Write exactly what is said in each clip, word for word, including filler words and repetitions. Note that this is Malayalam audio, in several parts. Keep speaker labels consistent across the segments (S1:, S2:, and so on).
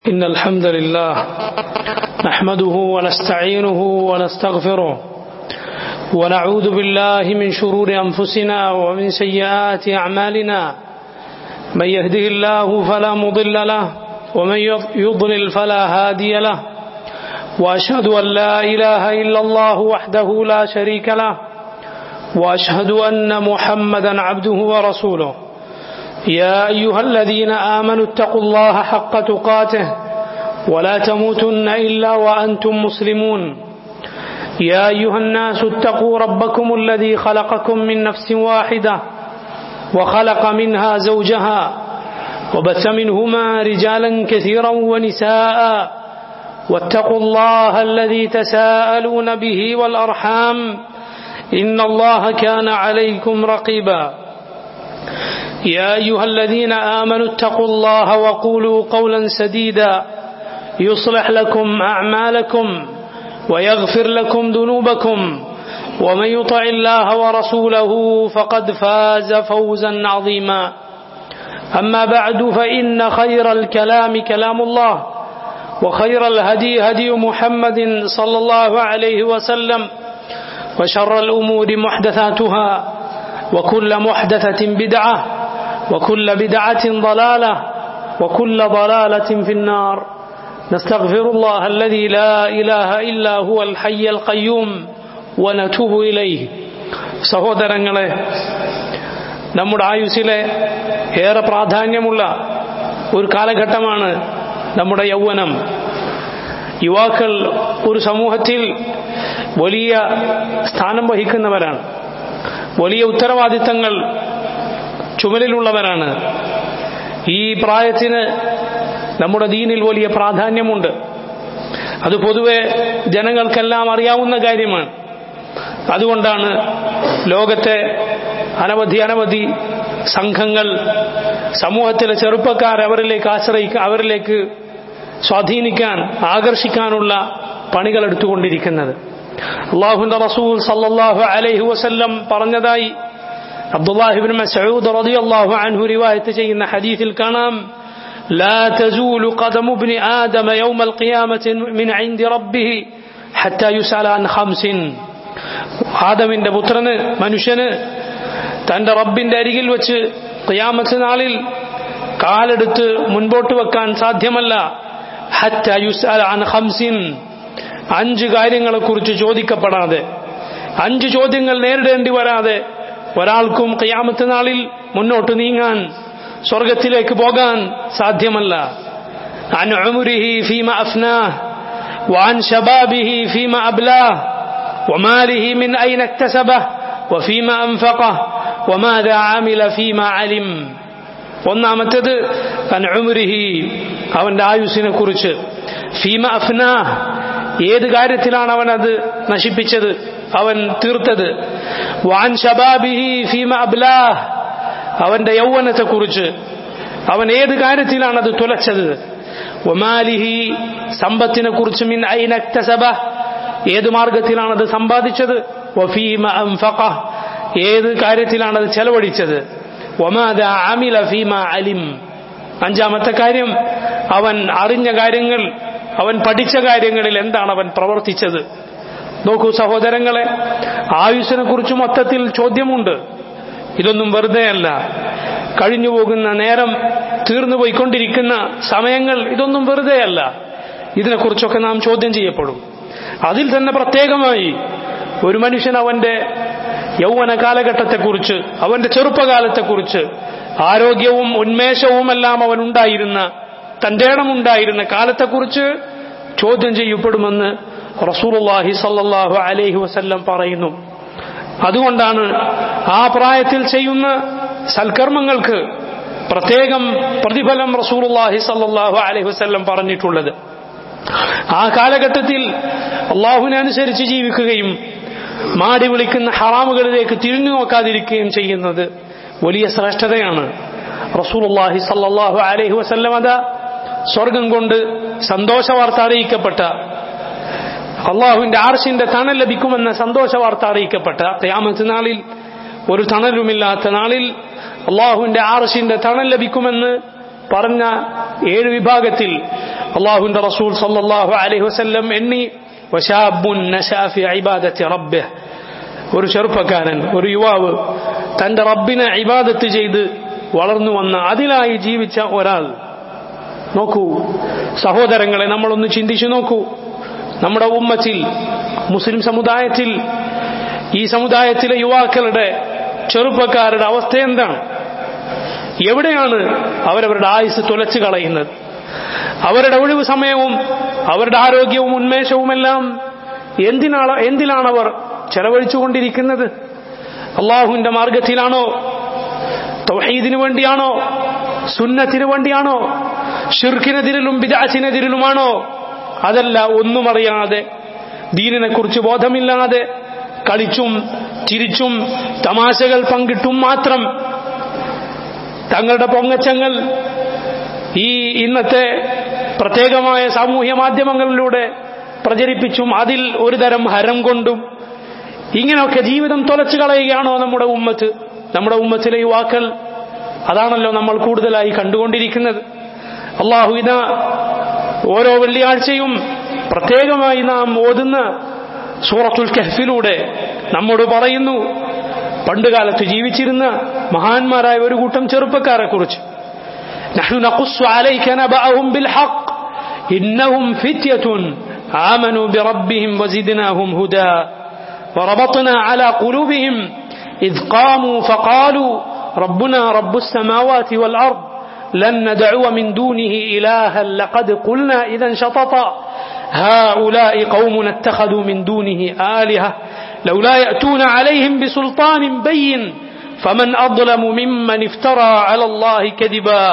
S1: إن الحمد لله نحمده ونستعينه ونستغفره ونعوذ بالله من شرور أنفسنا ومن سيئات أعمالنا من يهده الله فلا مضل له ومن يضلل فلا هادي له وأشهد أن لا إله إلا الله وحده لا شريك له وأشهد أن محمدا عبده ورسوله يا أيها الذين آمنوا اتقوا الله حق تقاته ولا تموتن إلا وأنتم مسلمون يا أيها الناس اتقوا ربكم الذي خلقكم من نفس واحدة وخلق منها زوجها وبث منهما رجالا كثيرا ونساء واتقوا الله الذي تساءلون به والأرحام إن الله كان عليكم رقيبا يا أيها الذين آمنوا اتقوا الله وقولوا قولا سديدا يصلح لكم أعمالكم ويغفر لكم ذنوبكم ومن يطع الله ورسوله فقد فاز فوزا عظيما أما بعد فإن خير الكلام كلام الله وخير الهدي هدي محمد صلى الله عليه وسلم وشر الأمور محدثاتها وكل محدثة بدعة وكل بدعة ضلالة وكل ضلالة في النار نستغفر الله الذي لا إله إلا هو الحي القيوم ونتوب إليه സഹോദരങ്ങളെ, നമ്മുടെ ആയുസ്സിലെ ഏറെ പ്രാധാന്യമുള്ള ഒരു കാലഘട്ടമാണ് നമ്മുടെ യൗവനം. യുവാക്കൾ ഒരു സമൂഹത്തിൽ വലിയ സ്ഥാനം വഹിക്കുന്നവരാണ്, വലിയ ഉത്തരവാദിത്തങ്ങൾ ചുമലിലുള്ളവരാണ്. ഈ പ്രായത്തിന് നമ്മുടെ ദീനിൽ വലിയ പ്രാധാന്യമുണ്ട്. അത് പൊതുവെ ജനങ്ങൾക്കെല്ലാം അറിയാവുന്ന കാര്യമാണ്. അതുകൊണ്ടാണ് ലോകത്തെ അനവധി അനവധി സംഘങ്ങൾ സമൂഹത്തിലെ ചെറുപ്പക്കാർ അവരിലേക്ക് ആശ്രയിക്കാൻ, അവരിലേക്ക് സ്വാധീനിക്കാൻ, ആകർഷിക്കാനുള്ള പണികൾ എടുത്തുകൊണ്ടിരിക്കുന്നത്. അല്ലാഹുവിന്റെ റസൂൽ സല്ലല്ലാഹു അലൈഹി വസല്ലം പറഞ്ഞതായി അബ്ദുല്ലാഹി ഇബ്നു മസ്ഊദ് റളിയല്ലാഹു അൻഹു റിവായത്ത് ചെയ്യുന്ന ഹദീസിൽ കാണാം, لا تزول قدم ابن آدم يوم القيامة من عند ربه حتى يسأل عن خمس. ആദമിന്റെ പുത്രന്, മനുഷ്യന് തന്റെ റബ്ബിന്റെ അരികിൽ വെച്ച് ഖിയാമത്ത് നാളിൽ കാലെടുത്ത് മുൻപോട്ട് വെക്കാൻ സാധ്യമല്ല. ഹത്താ യുസ്അല അൻ ഖംസിൻ, അഞ്ച് കാര്യങ്ങളെക്കുറിച്ച് ചോദിക്കപ്പെടാതെ, അഞ്ച് ചോദ്യങ്ങൾ നേരിടേണ്ടി വരാതെ ഒരാൾക്കും ഖിയാമത്ത് നാളിൽ മുന്നോട്ട് നീങ്ങാൻ, സ്വർഗത്തിലേക്ക് പോകാൻ സാധ്യമല്ല. അൻ ഉംരിഹി ഫീമ അഫ്നാഹ് വഅൻ ശബാബിഹി ഫീമ അബ്ലാഹ് വമാലിഹി മിൻ ഐന ഇക്തസബഹ് വഫീമ അൻഫഖഹ് വമാദാ അമില ഫീമ അലിം. ഒന്നാമത്തേത് അൻ ഉംരിഹി, അവന്റെ ആയുസ്സിനെ കുറിച്ച്. ഫീമ അഫ്നാഹ്, ഏത് കാര്യത്തിലാണ് അവൻ അത് നശിപ്പിച്ചത്, അവൻ തീർത്തത്. വഅൻ ശബാബിഹി ഫീമ അബ്ലാഹ്, അവന്റെ യൗവനത്തെക്കുറിച്ച്, അവൻ ഏത് കാര്യത്തിലാണ് അത് തുലച്ചത്. വമാലിഹി, സമ്പത്തിനെ കുറിച്ച്. മിൻ ഐന ഇക്തസബഹ്, ഏത് മാർഗത്തിലാണ് അത് സമ്പാദിച്ചത്. വഫീമ അൻഫഖഹ്, ഏത് കാര്യത്തിലാണ് അത് ചെലവഴിച്ചത്. വമാദാ അമില ഫീമ അലിം, അഞ്ചാമത്തെ കാര്യം അവൻ അറിഞ്ഞ കാര്യങ്ങൾ, അവൻ പഠിച്ച കാര്യങ്ങളിൽ എന്താണ് അവൻ പ്രവർത്തിച്ചത്. നോക്കൂ സഹോദരങ്ങളെ, ആയുസ്സിനെ കുറിച്ച് മൊത്തത്തിൽ ചോദ്യമുണ്ട്. ഇതൊന്നും വെറുതെയല്ല. കഴിഞ്ഞു പോകുന്ന നേരം, തീർന്നു പോയിക്കൊണ്ടിരിക്കുന്ന സമയങ്ങൾ, ഇതൊന്നും വെറുതെയല്ല. ഇതിനെക്കുറിച്ചൊക്കെ നാം ചോദ്യം ചെയ്യപ്പെടും. അതിൽ തന്നെ പ്രത്യേകമായി ഒരു മനുഷ്യൻ അവന്റെ യൗവന കാലഘട്ടത്തെക്കുറിച്ച്, അവന്റെ ചെറുപ്പകാലത്തെക്കുറിച്ച്, ആരോഗ്യവും ഉന്മേഷവുമെല്ലാം അവൻ ഉണ്ടായിരുന്ന, തന്റെ ഇടമുണ്ടായിരുന്ന കാലത്തെക്കുറിച്ച് ചോദ്യം ചെയ്യപ്പെടുമെന്ന് റസൂലുള്ളാഹി സ്വല്ലല്ലാഹു അലൈഹി വസല്ലം പറയുന്നു. അതുകൊണ്ടാണ് ആ പ്രായത്തിൽ ചെയ്യുന്ന സൽക്കർമ്മങ്ങൾക്ക് പ്രത്യേകം പ്രതിഫലം റസൂലുള്ളാഹി സ്വല്ലല്ലാഹു അലൈഹി വസല്ലം പറഞ്ഞിട്ടുള്ളത്. ആ കാലഘട്ടത്തിൽ അല്ലാഹുവിനെ അനുസരിച്ച് ജീവിക്കുകയും മാടി വിളിക്കുന്ന ഹറാമുകളിലേക്ക് തിരിഞ്ഞു നോക്കാതിരിക്കുകയും ചെയ്യുന്നത് വലിയ ശ്രേഷ്ഠതയാണ്. റസൂലുള്ളാഹി സ്വല്ലല്ലാഹു അലൈഹി വസല്ലം അതാ സ്വർഗം കൊണ്ട് സന്തോഷ വാർത്ത അറിയിക്കപ്പെട്ട, അള്ളാഹുവിന്റെ അർശിന്റെ തണൽ ലഭിക്കുമെന്ന സന്തോഷ വാർത്ത അറിയിക്കപ്പെട്ട ഖിയാമത്ത് നാളിൽ, ഒരു തണലുമില്ലാത്ത നാളിൽ അള്ളാഹുവിന്റെ അർശിന്റെ തണൽ ലഭിക്കുമെന്ന് പറഞ്ഞ ഏഴ് വിഭാഗത്തിൽ അല്ലാഹുവിന്റെ റസൂൽ സല്ലല്ലാഹു അലൈഹി വസല്ലം എണ്ണി വശാബുൻ നശഅ ഫി ഇബാദത്തി റബ്ബിഹ്, ഒരു ചെറുപ്പക്കാരൻ, ഒരു യുവാവ് തന്റെ റബ്ബിനെ ഇബാദത്ത് ചെയ്ത് വളർന്നു വന്ന അതിലായി ജീവിച്ച ഒരാൾ. നോക്കൂ സഹോദരങ്ങളെ, നമ്മളൊന്ന് ചിന്തിച്ചു നോക്കൂ. നമ്മുടെ ഉമ്മത്തിൽ, മുസ്ലിം സമുദായത്തിൽ, ഈ സമുദായത്തിലെ യുവാക്കളുടെ, ചെറുപ്പക്കാരുടെ അവസ്ഥ എന്താണ്? എവിടെയാണ് അവരവരുടെ ആയുസ് തുലച്ചു കളയുന്നത്? അവരുടെ ഒഴിവ് സമയവും അവരുടെ ആരോഗ്യവും ഉന്മേഷവുമെല്ലാം എന്തിനാണ് എന്തിലാണവർ ചെലവഴിച്ചുകൊണ്ടിരിക്കുന്നത്? അള്ളാഹുവിന്റെ മാർഗത്തിലാണോ? തൗഹീദിനു വേണ്ടിയാണോ? സുന്നത്തിന് വേണ്ടിയാണോ? ശിർക്കിനെതിരിലും ബിദ്അത്തിനെതിരിലുമാണോ? അതല്ല, ഒന്നും അറിയാതെ, ദീനിനെ കുറിച്ച് ബോധമില്ലാതെ, കളിച്ചും ചിരിച്ചും തമാശകൾ പങ്കിട്ടും മാത്രം തങ്ങളുടെ പൊങ്ങച്ചങ്ങൾ ഈ ഇന്നത്തെ പ്രത്യേകമായ സാമൂഹ്യ മാധ്യമങ്ങളിലൂടെ പ്രചരിപ്പിച്ചും അതിൽ ഒരു തരം ഹരം കൊണ്ടും ഇങ്ങനെയൊക്കെ ജീവിതം തുലച്ചു കളയുകയാണോ നമ്മുടെ ഉമ്മത്ത്, നമ്മുടെ ഉമ്മത്തിലെ യുവാക്കൾ? അതാണല്ലോ നമ്മൾ കൂടുതലായി കണ്ടുകൊണ്ടിരിക്കുന്നത്. അല്ലാഹു ഇതാ ഓരോ വെള്ളിയാഴ്ചയും പ്രത്യേകമായി നാം ഓതുന്ന സൂറത്തുൽ കഹ്ഫിലൂടെ നമ്മോട് പറയുന്നു പണ്ടുകാലത്ത് ജീവിച്ചിരുന്ന മഹാന്മാരായ ഒരു കൂട്ടം ചെറുപ്പക്കാരെ കുറിച്ച്. നഹ്നു നഖുസ്സു അലൈക നബഅഹും ബിൽ ഹഖ് ഇന്നഹും ഫിത്യത്തുൻ ആമനൂ ബിറബ്ബിഹിം വസിദ്നാഹും ഹുദാ വറബത്നാ അലാ ഖുലൂബിഹിം ഇദ് ഖാമൂ ഫഖാലൂ റബ്ബുനാ റബ്ബുസ് സമാവാതി വൽ അർദ് ലൻ നദഉ മിൻ ദൂനിഹി ഇലാഹൻ ലഖദ് ഖുൽനാ ഇദൻ ശതതാ هؤلاء قوم اتخذوا من دونه آلهة لولا يأتون عليهم بسلطان بين فمن أظلم ممن افترى على الله كذبا.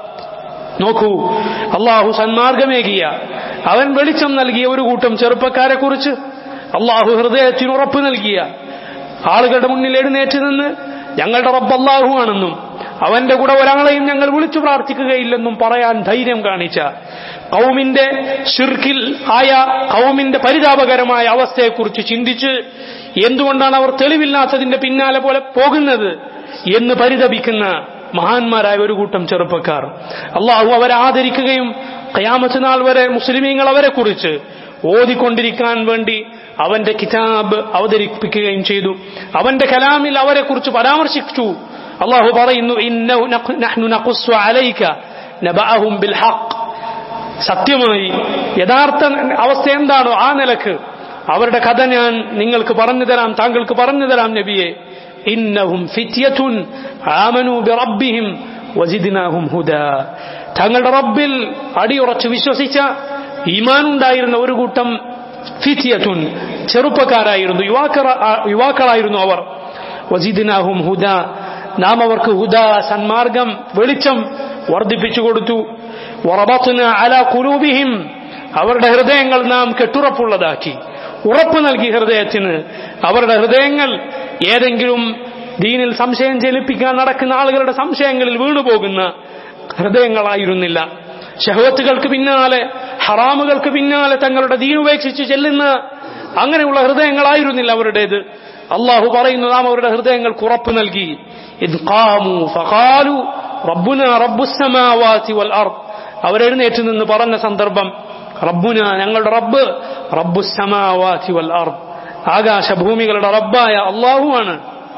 S1: നോക്കൂ, അള്ളാഹു സന്മാർഗമേകിയ, അവൻ വെളിച്ചം നൽകിയ ഒരു കൂട്ടം ചെറുപ്പക്കാരെ കുറിച്ച് അള്ളാഹു ഹൃദയത്തിന് ഉറപ്പ് നൽകിയ ആളുകളുടെ മുന്നിൽ എഴുന്നേറ്റ് നിന്ന് ഞങ്ങളുടെ റബ്ബ് അല്ലാഹു ആണെന്നും അവന്റെ കൂടെ ഒരാളെയും ഞങ്ങൾ വിളിച്ചു പ്രാർത്ഥിക്കുകയില്ലെന്നും പറയാൻ ധൈര്യം കാണിച്ച ഖൗമിന്റെ ശിർക്കിൽ ആയ ഖൗമിന്റെ പരിതാപകരമായ അവസ്ഥയെക്കുറിച്ച് ചിന്തിച്ച് എന്തുകൊണ്ടാണ് അവർ തെളിവില്ലാത്തതിന്റെ പിന്നാലെ പോലെ പോകുന്നത് എന്ന് പരിതപിക്കുന്ന മഹാന്മാരായ ഒരു കൂട്ടം ചെറുപ്പക്കാർ. അള്ളാഹു അവരെ ആദരിക്കുകയും ഖിയാമത്ത് നാൾ വരെ മുസ്ലിമീങ്ങൾ അവരെ കുറിച്ച് ഓതിക്കൊണ്ടിരിക്കാൻ വേണ്ടി അവന്റെ കിതാബ് അവതരിപ്പിക്കുകയും ചെയ്തു. അവന്റെ കലാമിൽ അവരെ കുറിച്ച് പരാമർശിച്ചു. അള്ളാഹു പറയുന്നു, ഇന്നഹു നഹ്നു നഖുസ്സു അലൈക നബഅഹും ബിൽ ഹഖ്. സത്യമായി യഥാർത്ഥ അവസ്ഥ എന്താണോ ആ നിലക്ക് അവരുടെ കഥ ഞാൻ നിങ്ങൾക്ക് പറഞ്ഞു തരാം, താങ്കൾക്ക് പറഞ്ഞു തരാം നബിയെ. ഇന്നഹും ഫിത്യത്തുൻ ആമനൂ ബിറബ്ബിഹിം വസിദ്നാഹും ഹുദാ. തങ്ങളുടെ റബ്ബിൽ അടിയുറച്ച് വിശ്വസിച്ച ഈമാനുണ്ടായിരുന്ന ഒരു കൂട്ടം ഫിത്യത്തുൻ ചെറുപ്പക്കാരായിരുന്നു, യുവാക്കളായിരുന്നു അവർ. വസിദ്നാഹും ഹുദാ, നാം അവർക്ക് ഹുദാ സന്മാർഗം വെളിച്ചം വർദ്ധിപ്പിച്ചു കൊടുത്തു. വറബത്നാ അലാ ഖുലൂബിഹിം, അവരുടെ ഹൃദയങ്ങൾ നാം കെട്ടുറപ്പുള്ളതാക്കി, ഉറപ്പ് നൽകി ഹൃദയത്തിന്. അവരുടെ ഹൃദയങ്ങൾ ഏതെങ്കിലും ദീനിൽ സംശയം ജനിപ്പിക്കാൻ നടക്കുന്ന ആളുകളുടെ സംശയങ്ങളിൽ വീണുപോകുന്ന ഹൃദയങ്ങളായിരുന്നില്ല. ശഹവത്തുകൾക്ക് പിന്നാലെ, ഹറാമുകൾക്ക് പിന്നാലെ തങ്ങളുടെ ദീൻ ഉപേക്ഷിച്ച് ചെല്ലുന്ന അങ്ങനെയുള്ള ഹൃദയങ്ങളായിരുന്നില്ല അവരുടേത്. അള്ളാഹു പറയുന്നു, നാം അവരുടെ ഹൃദയങ്ങൾക്ക് ഉറപ്പ് നൽകി. ഇദ് ഖാമൂ ഫഖാലൂ റബ്ബുനാ റബ്ബുസ് സമാവാതി വൽ അർദ്. അവരെഴുന്നേറ്റ് നിന്ന് പറഞ്ഞ സന്ദർഭം, റബ്ബുന, ഞങ്ങളുടെ റബ്ബ്, റബ്ബുസ് സമാവാതി വൽ അർദ്, ആകാശഭൂമികളുടെ റബ്ബായ അല്ലാഹുവാണ്.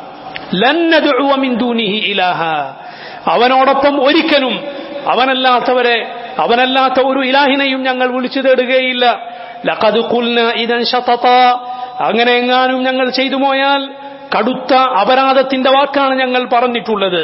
S1: ലൻ നദ്ഉ മിൻ ദൂനിഹി ഇലാഹ, അവനോടൊപ്പം ഒരിക്കലും അവനല്ലാത്തവരെ, അവനല്ലാത്ത ഒരു ഇലാഹിനെയും ഞങ്ങൾ വിളിച്ചു തേടുകയില്ല. ലഖദ് ഖുൽനാ ഇദൻ ശതതാ, അങ്ങനെ എങ്ങാനും ഞങ്ങൾ ചെയ്തു പോയാൽ കടുത്ത അപരാധത്തിന്റെ വാക്കാണ് ഞങ്ങൾ പറഞ്ഞിട്ടുള്ളത്.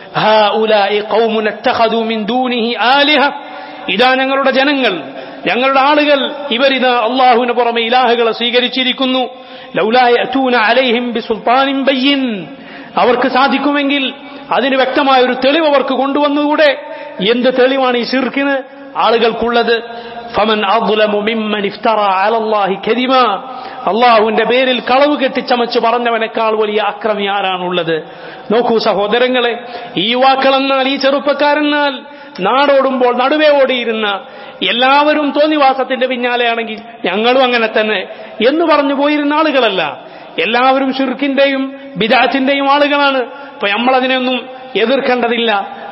S1: ഹൗലാഇ ഖൗമുൻ ഇത്തഖദൂ മിൻ ദൂനിഹി ആലിഹ, ഇതാ ഞങ്ങളുടെ ജനങ്ങൾ, ഞങ്ങളുടെ ആളുകൾ, ഇവരിതാ അല്ലാഹുവിന് പുറമെ ഇലാഹുകളെ സ്വീകരിച്ചിരിക്കുന്നു. ലൗലാ യഅതൂന അലൈഹിം ബിസുൽത്താനിൻ ബയ്യിൻ, അവർക്ക് സാധിക്കുമെങ്കിൽ അതിന് വ്യക്തമായ ഒരു തെളിവ് അവർക്ക് കൊണ്ടുവന്നുകൂടെ? എന്ത് തെളിവാണ് ഈ ശിർക്കിന് ആളുകൾക്കുള്ളത്? ഫമൻ അദ്ലമു മിമ്മൻ ഇഫ്തറാ അലല്ലാഹി കദിബാ, അള്ളാഹുവിന്റെ പേരിൽ കളവ് കെട്ടിച്ചമച്ച് പറഞ്ഞവനേക്കാൾ വലിയ അക്രമി ആരാണുള്ളത്? നോക്കൂ സഹോദരങ്ങളെ, ഈ യുവാക്കളെന്നാൽ, ഈ ചെറുപ്പക്കാരെന്നാൽ നാടോടുമ്പോൾ നടുവേ ഓടിയിരുന്ന, എല്ലാവരും തോന്നിവാസത്തിന്റെ പിന്നാലെയാണെങ്കിൽ ഞങ്ങളും അങ്ങനെ തന്നെ എന്ന് പറഞ്ഞു പോയിരുന്ന ആളുകളല്ല. എല്ലാവരും ശിർക്കിന്റെയും ബിദ്അത്തിന്റെയും ആളുകളാണ്. അപ്പൊ നമ്മളതിനൊന്നും എതിർക്കേണ്ടതില്ല.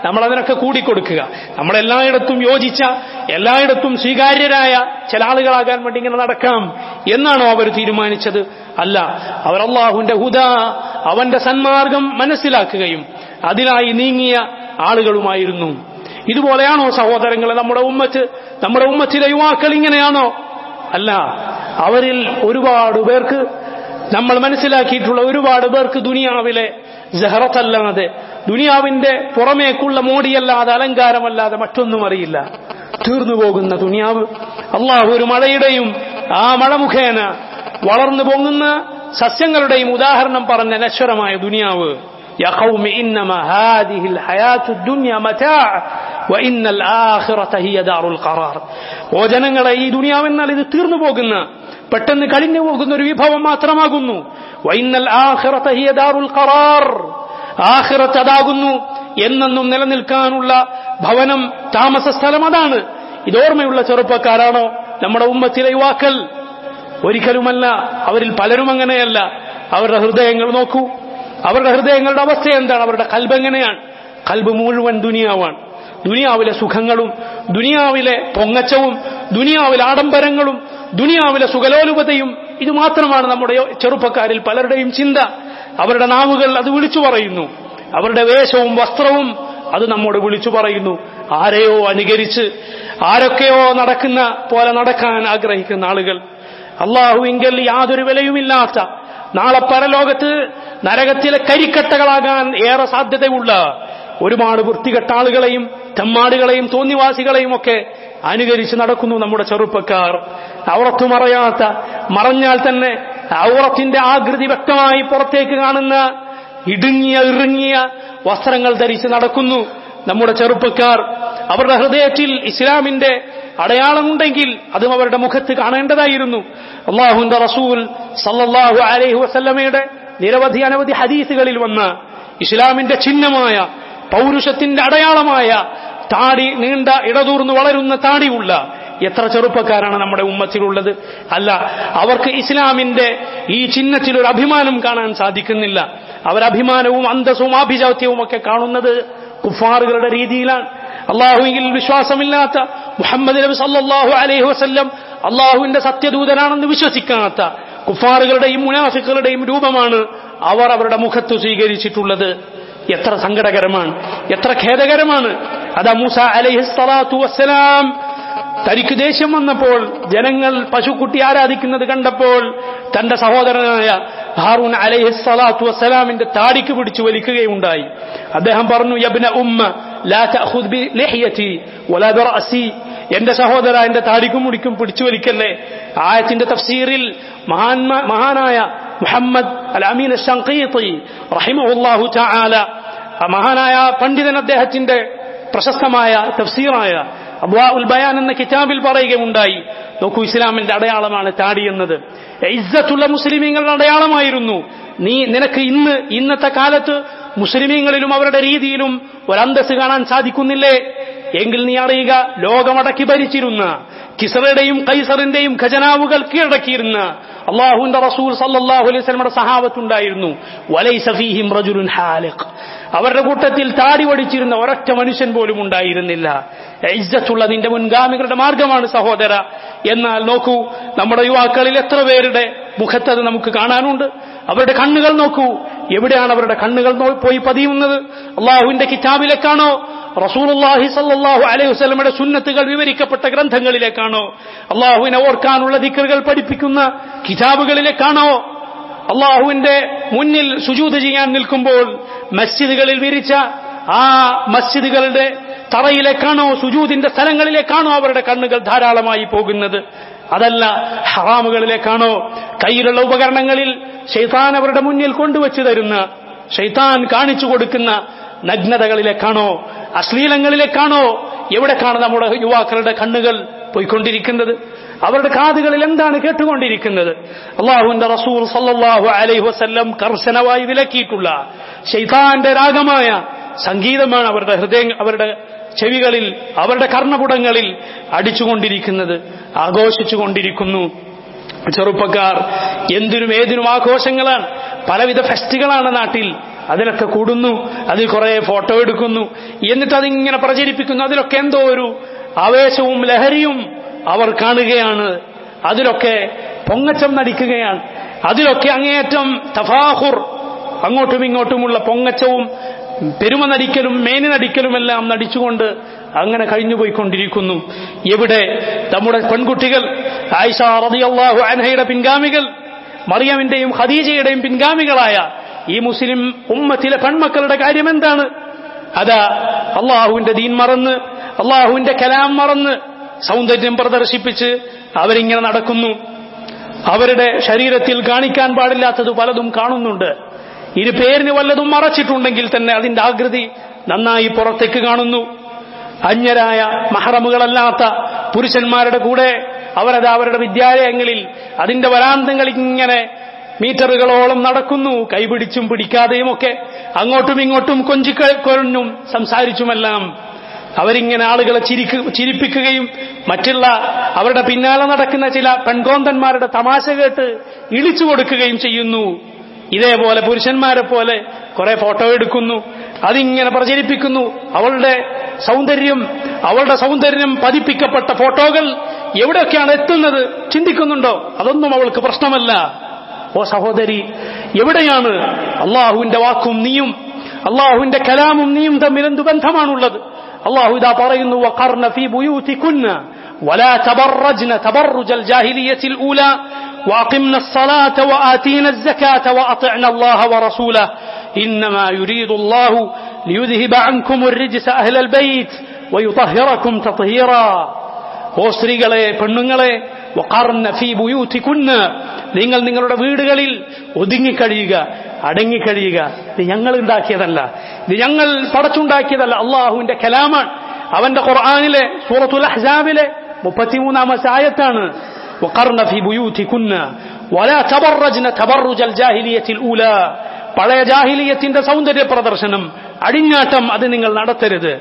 S1: നമ്മൾ അതിനൊക്കെ കൂടിക്കൊടുക്കുക. നമ്മളെല്ലായിടത്തും യോജിച്ച, എല്ലായിടത്തും സ്വീകാര്യരായ ചില ആളുകളാകാൻ വേണ്ടി ഇങ്ങനെ നടക്കാം എന്നാണോ അവർ തീരുമാനിച്ചത്? അല്ല, അവർ അല്ലാഹുവിന്റെ ഹുദാ, അവന്റെ സന്മാർഗം മനസ്സിലാക്കുകയും അതിനായി നീങ്ങിയ ആളുകളുമായിരുന്നു. ഇതുപോലെയാണോ സഹോദരങ്ങളെ നമ്മുടെ ഉമ്മത്ത്? നമ്മുടെ ഉമ്മത്തിലെ യുവാക്കൾ ഇങ്ങനെയാണോ? അല്ല, അവരിൽ ഒരുപാട് പേർക്ക്, നമ്മൾ മനസ്സിലാക്കിയിട്ടുള്ള ഒരുപാട് പേർക്ക് ദുനിയാവിലെ സഹറത്തല്ലാതെ, ദുനിയാവിന്റെ പുറമേക്കുള്ള മോടിയല്ലാതെ, അലങ്കാരമല്ലാതെ മറ്റൊന്നും അറിയില്ല. തീർന്നു പോകുന്ന ദുനിയാവ്, അള്ളാഹു ഒരു മഴയുടെയും ആ മഴ മുഖേന വളർന്നു പൊങ്ങുന്ന സസ്യങ്ങളുടെയും ഉദാഹരണം പറഞ്ഞ നശ്വരമായ ദുനിയാവ്. يا قوم إنما هذه الحياة الدنيا متاع وإن الآخرة هي دار القرار. ഓ ജനങ്ങളെ, ഈ ദുനിയാവെന്നാൽ ഇത് തീർന്നു പോകുന്ന, പെട്ടെന്ന് കഴിഞ്ഞു പോകുന്ന ഒരു വിഭവം മാത്രമാകുന്നു. وإن الآخرة هي دار القرار. ആഖിറത്ത് അതാകുന്നു എന്നെന്നും നിലനിൽക്കാനുള്ള ഭവനം, താമസ സ്ഥലം അതാണ്. ഇതോർമ്മയുള്ള ചെറുപ്പക്കാരാണോ നമ്മുടെ ഉമ്മത്തിലെ യുവാക്കൾ? ഒരിക്കലുമല്ല. അവരിൽ പലരും അങ്ങനെയല്ല. അവരുടെ ഹൃദയങ്ങൾ നോക്കൂ, അവരുടെ ഹൃദയങ്ങളുടെ അവസ്ഥ എന്താണ്? അവരുടെ കൽബ് എങ്ങനെയാണ്? കൽബ് മുഴുവൻ ദുനിയാവാണ്. ദുനിയാവിലെ സുഖങ്ങളും ദുനിയാവിലെ പൊങ്ങച്ചവും ദുനിയാവിലെ ആഡംബരങ്ങളും ദുനിയാവിലെ സുഖലോലുപതയും ഇത് മാത്രമാണ് നമ്മുടെ ചെറുപ്പക്കാരിൽ പലരുടെയും ചിന്ത. അവരുടെ നാവുകൾ അത് വിളിച്ചു പറയുന്നു. അവരുടെ വേഷവും വസ്ത്രവും അത് നമ്മോട് വിളിച്ചു പറയുന്നു. ആരെയോ അനുകരിച്ച് ആരൊക്കെയോ നടക്കുന്ന പോലെ നടക്കാൻ ആഗ്രഹിക്കുന്ന ആളുകൾ, അള്ളാഹുവിങ്കൽ യാതൊരു വിലയുമില്ലാത്ത, നാളെ പരലോകത്ത് നരകത്തിലെ കരിക്കട്ടകളാകാൻ ഏറെ സാധ്യതയുള്ള ഒരുപാട് വൃത്തികെട്ട ആളുകളെയും തെമ്മാടുകളെയും തോന്നിവാസികളെയും ഒക്കെ അനുകരിച്ച് നടക്കുന്നു നമ്മുടെ ചെറുപ്പക്കാർ. ഔറത്ത് മറയാത്ത, മറഞ്ഞാൽ തന്നെ ഔറത്തിന്റെ ആകൃതി വ്യക്തമായി പുറത്തേക്ക് കാണുന്ന ഇടുങ്ങിയ ഇറുങ്ങിയ വസ്ത്രങ്ങൾ ധരിച്ച് നടക്കുന്നു നമ്മുടെ ചെറുപ്പക്കാർ. അവരുടെ ഹൃദയത്തിൽ ഇസ്ലാമിന്റെ അടയാളമുണ്ടെങ്കിൽ അതും അവരുടെ മുഖത്ത് കാണേണ്ടതായിരുന്നു. അല്ലാഹുവിന്റെ റസൂൽ സല്ലല്ലാഹു അലൈഹി വസല്ലമയുടെ നിരവധി അനവധി ഹദീസുകളിൽ വന്ന ഇസ്ലാമിന്റെ ചിഹ്നമായ, പൗരുഷത്തിന്റെ അടയാളമായ താടി, നീണ്ട ഇടതൂർന്ന് വളരുന്ന താടിയുള്ള എത്ര ചെറുപ്പക്കാരാണ് നമ്മുടെ ഉമ്മത്തിലുള്ളത്? അല്ല, അവർക്ക് ഇസ്ലാമിന്റെ ഈ ചിഹ്നത്തിൽ ഒരു അഭിമാനം കാണാൻ സാധിക്കുന്നില്ല. അവർ അഭിമാനവും അന്തസ്സും ആഭിജാത്യവും ഒക്കെ കാണുന്നത് കുഫാറുകളുടെ രീതിയിലാണ്. അള്ളാഹുവിൽ വിശ്വാസമില്ലാത്ത, മുഹമ്മദ് നബി സല്ലല്ലാഹു അലൈഹി വസല്ലം അള്ളാഹുവിന്റെ സത്യദൂതനാണെന്ന് വിശ്വസിക്കാത്ത കുഫാറുകളുടെയും മുനാഫിക്കുകളുടെയും രൂപമാണ് അവർ അവരുടെ മുഖത്ത് സ്വീകരിച്ചിട്ടുള്ളത്. എത്ര സങ്കടകരമാണ്, എത്ര ഖേദകരമാണ്. അതാ മൂസ അലൈഹി സ്വലാത്തു വസ്സലാം തനിക്ക് ദേഷ്യം വന്നപ്പോൾ, ജനങ്ങൾ പശുക്കുട്ടി ആരാധിക്കുന്നത് കണ്ടപ്പോൾ തന്റെ സഹോദരനായ ഹാറൂൻ അലൈഹി സ്വലാത്തു വസ്സലാമിന്റെ താടിക്ക് പിടിച്ചു വലിക്കുകയുണ്ടായി. അദ്ദേഹം പറഞ്ഞു, യബ്ന ഉമ്മ ലാ തഅഖുദ് ബി ലിഹ്യതി വലാ ബിറഅസി. എന്റെ സഹോദര, എന്റെ താടിക്കും മുടിക്കും പിടിച്ചു വലിക്കല്ലേ. ആയത്തിന്റെ തഫ്സീറിൽ മഹാനായ മുഹമ്മദ് അൽ അമീൻ അശ്ശൻഖീതി റഹിമഹുല്ലാഹു തആല, മഹാനായ പണ്ഡിതൻ, അദ്ദേഹത്തിന്റെ പ്രശസ്തമായ തഫ്സീറായ അദ്വാഉൽ ബയാൻ എന്ന കിതാബിൽ പറയുകയുണ്ടായി, നോക്കൂ, ഇസ്ലാമിന്റെ അടയാളമാണ് താടി എന്നത്. ഇസ്സത്തുള്ള മുസ്ലിമീങ്ങളുടെ അടയാളമായിരുന്നു. നീ നിനക്ക് ഇന്ന് ഇന്നത്തെ കാലത്ത് മുസ്ലിമീങ്ങളിലും അവരുടെ രീതിയിലും ഒരന്തസ് കാണാൻ സാധിക്കുന്നില്ലേ? എങ്കിൽ നീ അറിയുക, ലോകമടക്കി ഭരിച്ചിരുന്ന കിസ്റയുടെയും കൈസറിന്റെയും ഖജനാവുകൾ കീഴടക്കിയിരുന്ന അള്ളാഹുവിന്റെ റസൂൽ സല്ലല്ലാഹു അലൈഹി വസല്ലമയുടെ സഹാബത്തുണ്ടായിരുന്നു. വലൈസ ഫീഹിം റജുലുൻ ഹാലിഖ്. അവരുടെ കൂട്ടത്തിൽ താടി വടിച്ചിരുന്ന ഒരൊറ്റ മനുഷ്യൻ പോലും ഉണ്ടായിരുന്നില്ല. ഇസ്സത്തുള്ള നിന്റെ മുൻഗാമികളുടെ മാർഗമാണ് സഹോദര. എന്നാൽ നോക്കൂ, നമ്മുടെ യുവാക്കളിൽ എത്ര പേരുടെ മുഖത്തത് നമുക്ക് കാണാനുണ്ട്. അവരുടെ കണ്ണുകൾ നോക്കൂ, എവിടെയാണ് അവരുടെ കണ്ണുകൾ പോയി പതിയുന്നത്? അള്ളാഹുവിന്റെ കിതാബിലേക്കാണോ? റസൂലുള്ളാഹി സ്വല്ലല്ലാഹു അലൈഹി വസല്ലമയുടെ സുന്നത്തുകൾ വിവരിക്കപ്പെട്ട ഗ്രന്ഥങ്ങളിലേക്കാണോ? അള്ളാഹുവിനെ ഓർക്കാനുള്ള ദിക്റുകൾ പഠിപ്പിക്കുന്ന കിതാബുകളിലേക്കാണോ? അള്ളാഹുവിന്റെ മുന്നിൽ സുജൂദ് ചെയ്യാൻ നിൽക്കുമ്പോൾ മസ്ജിദുകളിൽ വിരിച്ച ആ മസ്ജിദുകളുടെ തറയിലേക്കാണോ, സുജൂദിന്റെ സ്ഥലങ്ങളിലേക്കാണോ അവരുടെ കണ്ണുകൾ ധാരാളമായി പോകുന്നത്? അതല്ല, ഹറാമുകളിലേക്കാണോ? കയ്യിലുള്ള ഉപകരണങ്ങളിൽ ശൈത്താൻ അവരുടെ മുന്നിൽ കൊണ്ടുവച്ചു തരുന്ന, ശൈത്താൻ കാണിച്ചു കൊടുക്കുന്ന നഗ്നതകളിലേക്കാണോ, അശ്ലീലങ്ങളിലേക്കാണോ? എവിടേക്കാണ് നമ്മുടെ യുവാക്കളുടെ കണ്ണുകൾ പോയിക്കൊണ്ടിരിക്കുന്നത്? അവരുടെ കാതുകളിൽ എന്താണ് കേട്ടുകൊണ്ടിരിക്കുന്നത്? അള്ളാഹുവിന്റെ റസൂൽ സല്ലല്ലാഹു അലൈഹി വസല്ലം കർശനമായി വിലക്കിയിട്ടുള്ള ശൈത്താന്റെ രാഗമായ സംഗീതമാണ് അവരുടെ ഹൃദയ അവരുടെ ചെവികളിൽ, അവരുടെ കർണപുടങ്ങളിൽ അടിച്ചുകൊണ്ടിരിക്കുന്നത്, ആഘോഷിച്ചുകൊണ്ടിരിക്കുന്നു. ചെറുപ്പക്കാർ എന്തിനും ഏതിനും ആഘോഷങ്ങളാണ്, പലവിധ ഫെസ്റ്റുകളാണ് നാട്ടിൽ. അതിലൊക്കെ കൂടുന്നു, അതിൽ കുറെ ഫോട്ടോ എടുക്കുന്നു, എന്നിട്ട് അതിങ്ങനെ പ്രചരിപ്പിക്കുന്നു. അതിലൊക്കെ എന്തോ ഒരു ആവേശവും ലഹരിയും അവർ കാണുകയാണ്. അതിലൊക്കെ പൊങ്ങച്ചം നടിക്കുകയാണ്. അതിലൊക്കെ അങ്ങേയറ്റം തഫാഖുർ, അങ്ങോട്ടും ഇങ്ങോട്ടുമുള്ള പൊങ്ങച്ചവും പെരുമ നടിക്കലും മേനി നടിക്കലുമെല്ലാം നടിച്ചുകൊണ്ട് അങ്ങനെ കഴിഞ്ഞുപോയിക്കൊണ്ടിരിക്കുന്നു. എവിടെ നമ്മുടെ പെൺകുട്ടികൾ, ആയിഷ റളിയല്ലാഹു അൻഹയുടെ പിൻഗാമികൾ, മറിയമിന്റെയും ഖദീജയുടെയും പിൻഗാമികളായ ഈ മുസ്ലിം ഉമ്മത്തിലെ പെൺമക്കളുടെ കാര്യം എന്താണ്? അതാ അള്ളാഹുവിന്റെ ദീൻ മറന്ന്, അള്ളാഹുവിന്റെ കലാം മറന്ന് സൗന്ദര്യം പ്രദർശിപ്പിച്ച് അവരിങ്ങനെ നടക്കുന്നു. അവരുടെ ശരീരത്തിൽ കാണിക്കാൻ പാടില്ലാത്തത് പലതും കാണുന്നുണ്ട്. ഇരു പേരിന് വല്ലതും മറച്ചിട്ടുണ്ടെങ്കിൽ തന്നെ അതിന്റെ ആകൃതി നന്നായി പുറത്തേക്ക് കാണുന്നു. അന്യരായ മഹറമുകളല്ലാത്ത പുരുഷന്മാരുടെ കൂടെ അവരത് അവരുടെ വിദ്യാലയങ്ങളിൽ അതിന്റെ വരാന്തങ്ങളിൽ ഇങ്ങനെ മീറ്ററുകളോളം നടക്കുന്നു, കൈപിടിച്ചും പിടിക്കാതെയുമൊക്കെ, അങ്ങോട്ടും ഇങ്ങോട്ടും കൊഞ്ചിക്കൊഴിഞ്ഞും സംസാരിച്ചുമെല്ലാം അവരിങ്ങനെ ആളുകളെ ചിരിക്കു ചിരിപ്പിക്കുകയും മറ്റുള്ള അവരുടെ പിന്നാലെ നടക്കുന്ന ചില പെൺകോന്തന്മാരുടെ തമാശ കേട്ട് ഇളിച്ചു കൊടുക്കുകയും ചെയ്യുന്നു. ഇതേപോലെ പുരുഷന്മാരെ പോലെ കുറെ ഫോട്ടോ എടുക്കുന്നു, അതിങ്ങനെ പ്രചരിപ്പിക്കുന്നു. അവളുടെ സൗന്ദര്യം അവളുടെ സൗന്ദര്യം പതിപ്പിക്കപ്പെട്ട ഫോട്ടോകൾ എവിടെയൊക്കെയാണ് എത്തുന്നത് ചിന്തിക്കുന്നുണ്ടോ? അതൊന്നും അവൾക്ക് പ്രശ്നമല്ല. ഓ സഹോദരി, എവിടെയാണ് അള്ളാഹുവിന്റെ വാക്കും നീയും അള്ളാഹുവിന്റെ കലാമും നീയും തമ്മിൽ എന്ത് ബന്ധമാണുള്ളത്? അള്ളാഹു ഇതാ പറയുന്നു, വഖർന ഫീ ബുയൂതികുന്ന വലാ തബറജ്ന തബറുജൽ ജാഹിലിയ്യത്തിൽ ഊലാ وأقمنا الصلاة وآتينا الزكاة وأطعنا الله ورسوله إنما يريد الله ليذهب عنكم الرجس أهل البيت ويطهركم تطهيرا. ഓ സ്ത്രീകളെ, പെണ്ണുങ്ങളെ, വഖർന ഫീ ബുയൂതികുന്ന, നിങ്ങൾ നിങ്ങളുടെ വീടുകളിൽ ഒതുങ്ങിക്കഴിയുക, അടങ്ങിക്കഴിയുക. ഇത് ഞങ്ങൾ ഉണ്ടാക്കിയതല്ല, ഇത് ഞങ്ങൾ പടച്ചുണ്ടാക്കിയതല്ല, അള്ളാഹുവിന്റെ കലാമാണ്. അവന്റെ ഖുർആനിലെ സൂറത്തുൽ അഹ്സാബിലെ മുപ്പത്തിമൂന്നാമത്തെ ആയത്താണ്. وقرن في بيوتكن ولا تبرجن تبرج الجاهلية الأولى. പഴയ ജാഹിലിയത്തിന്റെ സൗന്ദര്യ പ്രദർശനം, അടിഞ്ഞാട്ടം അത് നിങ്ങൾ നടത്തരുത്.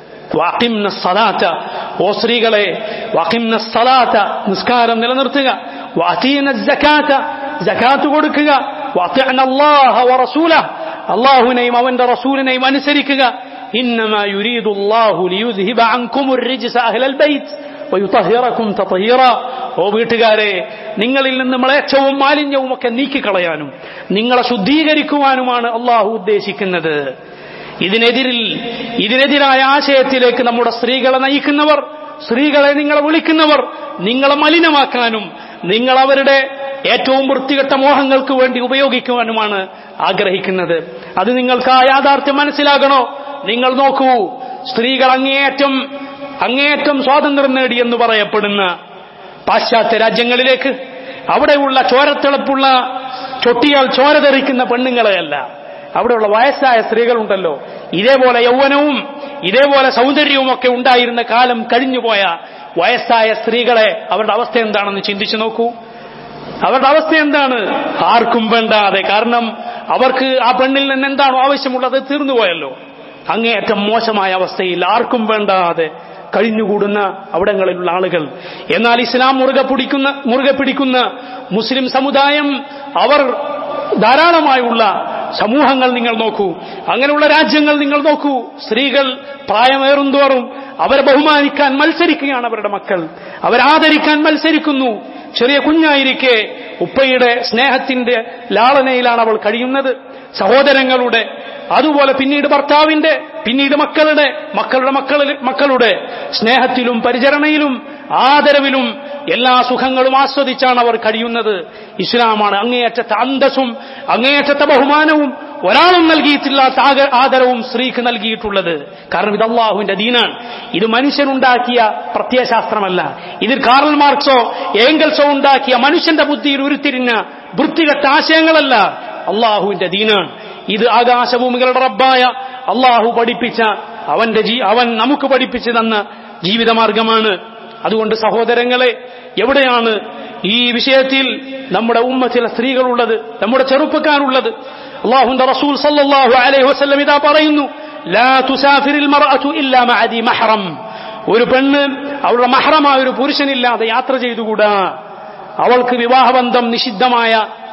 S1: വഖിംന الصلاة, ഓ സ്ത്രീകളെ, വഖിംന الصلاة, നിസ്കാരം നിലനിർത്തുക. വഅതീന الزكاة, സകാത്ത് കൊടുക്കുക. വഅതിഅന الله ورسوله, അല്ലാഹുവിനെയും അവന്റെ റസൂലിനെയും അനുസരിക്കുക. ഇന്നമാ യുരീദു الله ليذهب عنكم الرجس أهل البيت ويطهركم تطهيرا. ഓ വീട്ടുകാരെ, നിങ്ങളിൽ നിന്ന് മ്ലേച്ഛവും മാലിന്യവും ഒക്കെ നീക്കിക്കളയാനും നിങ്ങളെ ശുദ്ധീകരിക്കുവാനുമാണ് അള്ളാഹു ഉദ്ദേശിക്കുന്നത്. ഇതിനെതിരിൽ ഇതിനെതിരായ ആശയത്തിലേക്ക് നമ്മുടെ സ്ത്രീകളെ നയിക്കുന്നവർ, സ്ത്രീകളെ നിങ്ങളെ വിളിക്കുന്നവർ നിങ്ങളെ മലിനമാക്കാനും നിങ്ങൾ അവരുടെ ഏറ്റവും വൃത്തികെട്ട മോഹങ്ങൾക്ക് വേണ്ടി ഉപയോഗിക്കുവാനുമാണ് ആഗ്രഹിക്കുന്നത്. അത് നിങ്ങൾക്ക് ആ യാഥാർത്ഥ്യം മനസ്സിലാകണോ? നിങ്ങൾ നോക്കൂ, സ്ത്രീകൾ അങ്ങേയറ്റം അങ്ങേയറ്റം സ്വാതന്ത്ര്യം നേടിയെന്ന് പറയപ്പെടുന്ന പാശ്ചാത്യ രാജ്യങ്ങളിലേക്ക് അവിടെയുള്ള ചോരത്തിളപ്പുള്ള ചൊട്ടിയാൽ ചോര തെറിക്കുന്ന പെണ്ണുങ്ങളെയല്ല, അവിടെയുള്ള വയസ്സായ സ്ത്രീകളുണ്ടല്ലോ, ഇതേപോലെ യൗവനവും ഇതേപോലെ സൗന്ദര്യവും ഒക്കെ ഉണ്ടായിരുന്ന കാലം കഴിഞ്ഞുപോയ വയസ്സായ സ്ത്രീകളെ അവരുടെ അവസ്ഥ എന്താണെന്ന് ചിന്തിച്ചു നോക്കൂ. അവരുടെ അവസ്ഥ എന്താണ്? ആർക്കും വേണ്ടാതെ, കാരണം അവർക്ക് ആ പെണ്ണിൽ നിന്ന് എന്താണോ ആവശ്യമുള്ളത് തീർന്നുപോയല്ലോ. അങ്ങേയറ്റം മോശമായ അവസ്ഥയിൽ ആർക്കും വേണ്ടാതെ കഴിഞ്ഞുകൂടുന്ന അവിടങ്ങളിലുള്ള ആളുകൾ. എന്നാൽ ഇസ്ലാം മുറുകെ പിടിക്കുന്ന മുറുകെ പിടിക്കുന്ന മുസ്ലിം സമുദായം, അവർ ധാരാളമായുള്ള സമൂഹങ്ങൾ നിങ്ങൾ നോക്കൂ, അങ്ങനെയുള്ള രാജ്യങ്ങൾ നിങ്ങൾ നോക്കൂ. സ്ത്രീകൾ പ്രായമേറുന്തോറും അവരെ ബഹുമാനിക്കാൻ മത്സരിക്കുകയാണ് അവരുടെ മക്കൾ, അവരാദരിക്കാൻ മത്സരിക്കുന്നു. ചെറിയ കുഞ്ഞായിരിക്കെ ഉപ്പയുടെ സ്നേഹത്തിന്റെ ലാളനയിലാണ് അവൾ കഴിയുന്നത്. സഹോദരങ്ങളുടെ, അതുപോലെ പിന്നീട് ഭർത്താവിന്റെ, പിന്നീട് മക്കളുടെ മക്കളുടെ മക്കളിൽ മക്കളുടെ സ്നേഹത്തിലും പരിചരണയിലും ആദരവിലും എല്ലാ സുഖങ്ങളും ആസ്വദിച്ചാണ് അവർ കഴിയുന്നത്. ഇസ്ലാമാണ് അങ്ങേയറ്റത്തെ അന്തസ്സും അങ്ങേയറ്റത്തെ ബഹുമാനവും ഒരാളും നൽകിയിട്ടില്ലാത്ത ആദരവും സ്ത്രീക്ക് നൽകിയിട്ടുള്ളത്. കാരണം ഇത് അല്ലാഹുവിന്റെ ദീനാണ്. ഇത് മനുഷ്യനുണ്ടാക്കിയ പ്രത്യയശാസ്ത്രമല്ല. ഇതിൽ കാറൽ മാർക്സോ ഏംഗൽസോ ഉണ്ടാക്കിയ മനുഷ്യന്റെ ബുദ്ധിയിൽ ഉരുത്തിരിഞ്ഞ വൃത്തികെട്ട ആശയങ്ങളല്ല, അല്ലാഹുവിന്റെ ദീനാണ്. ഇത് ആകാശഭൂമികളുടെ റബ്ബായ അല്ലാഹു പഠിപ്പിച്ച അവന്റെ ജീ അവൻ നമുക്ക് പഠിപ്പിച്ചു തന്ന ജീവിതമാർഗമാണ്. അതുകൊണ്ട് സഹോദരങ്ങളെ, എവിടെയാണ് ഈ വിഷയത്തിൽ നമ്മുടെ ഉമ്മത്തിലെ സ്ത്രീകളുള്ളത്, നമ്മുടെ ചെറുപ്പക്കാരുള്ളത്? അല്ലാഹുവിന്റെ റസൂൽ സല്ലല്ലാഹു അലൈഹി വസല്ലം ഇതാ പറയുന്നു, ലാ തുസാഫിറുൽ മർഅതു ഇല്ലാ മഅ ദി മഹ്റം. ഒരു പെണ്ണ് അവളുടെ മഹ്റമായ ഒരു പുരുഷനില്ലാതെ യാത്ര ചെയ്തുകൂടാ. അവൾക്ക് വിവാഹബന്ധം നിഷിദ്ധമായ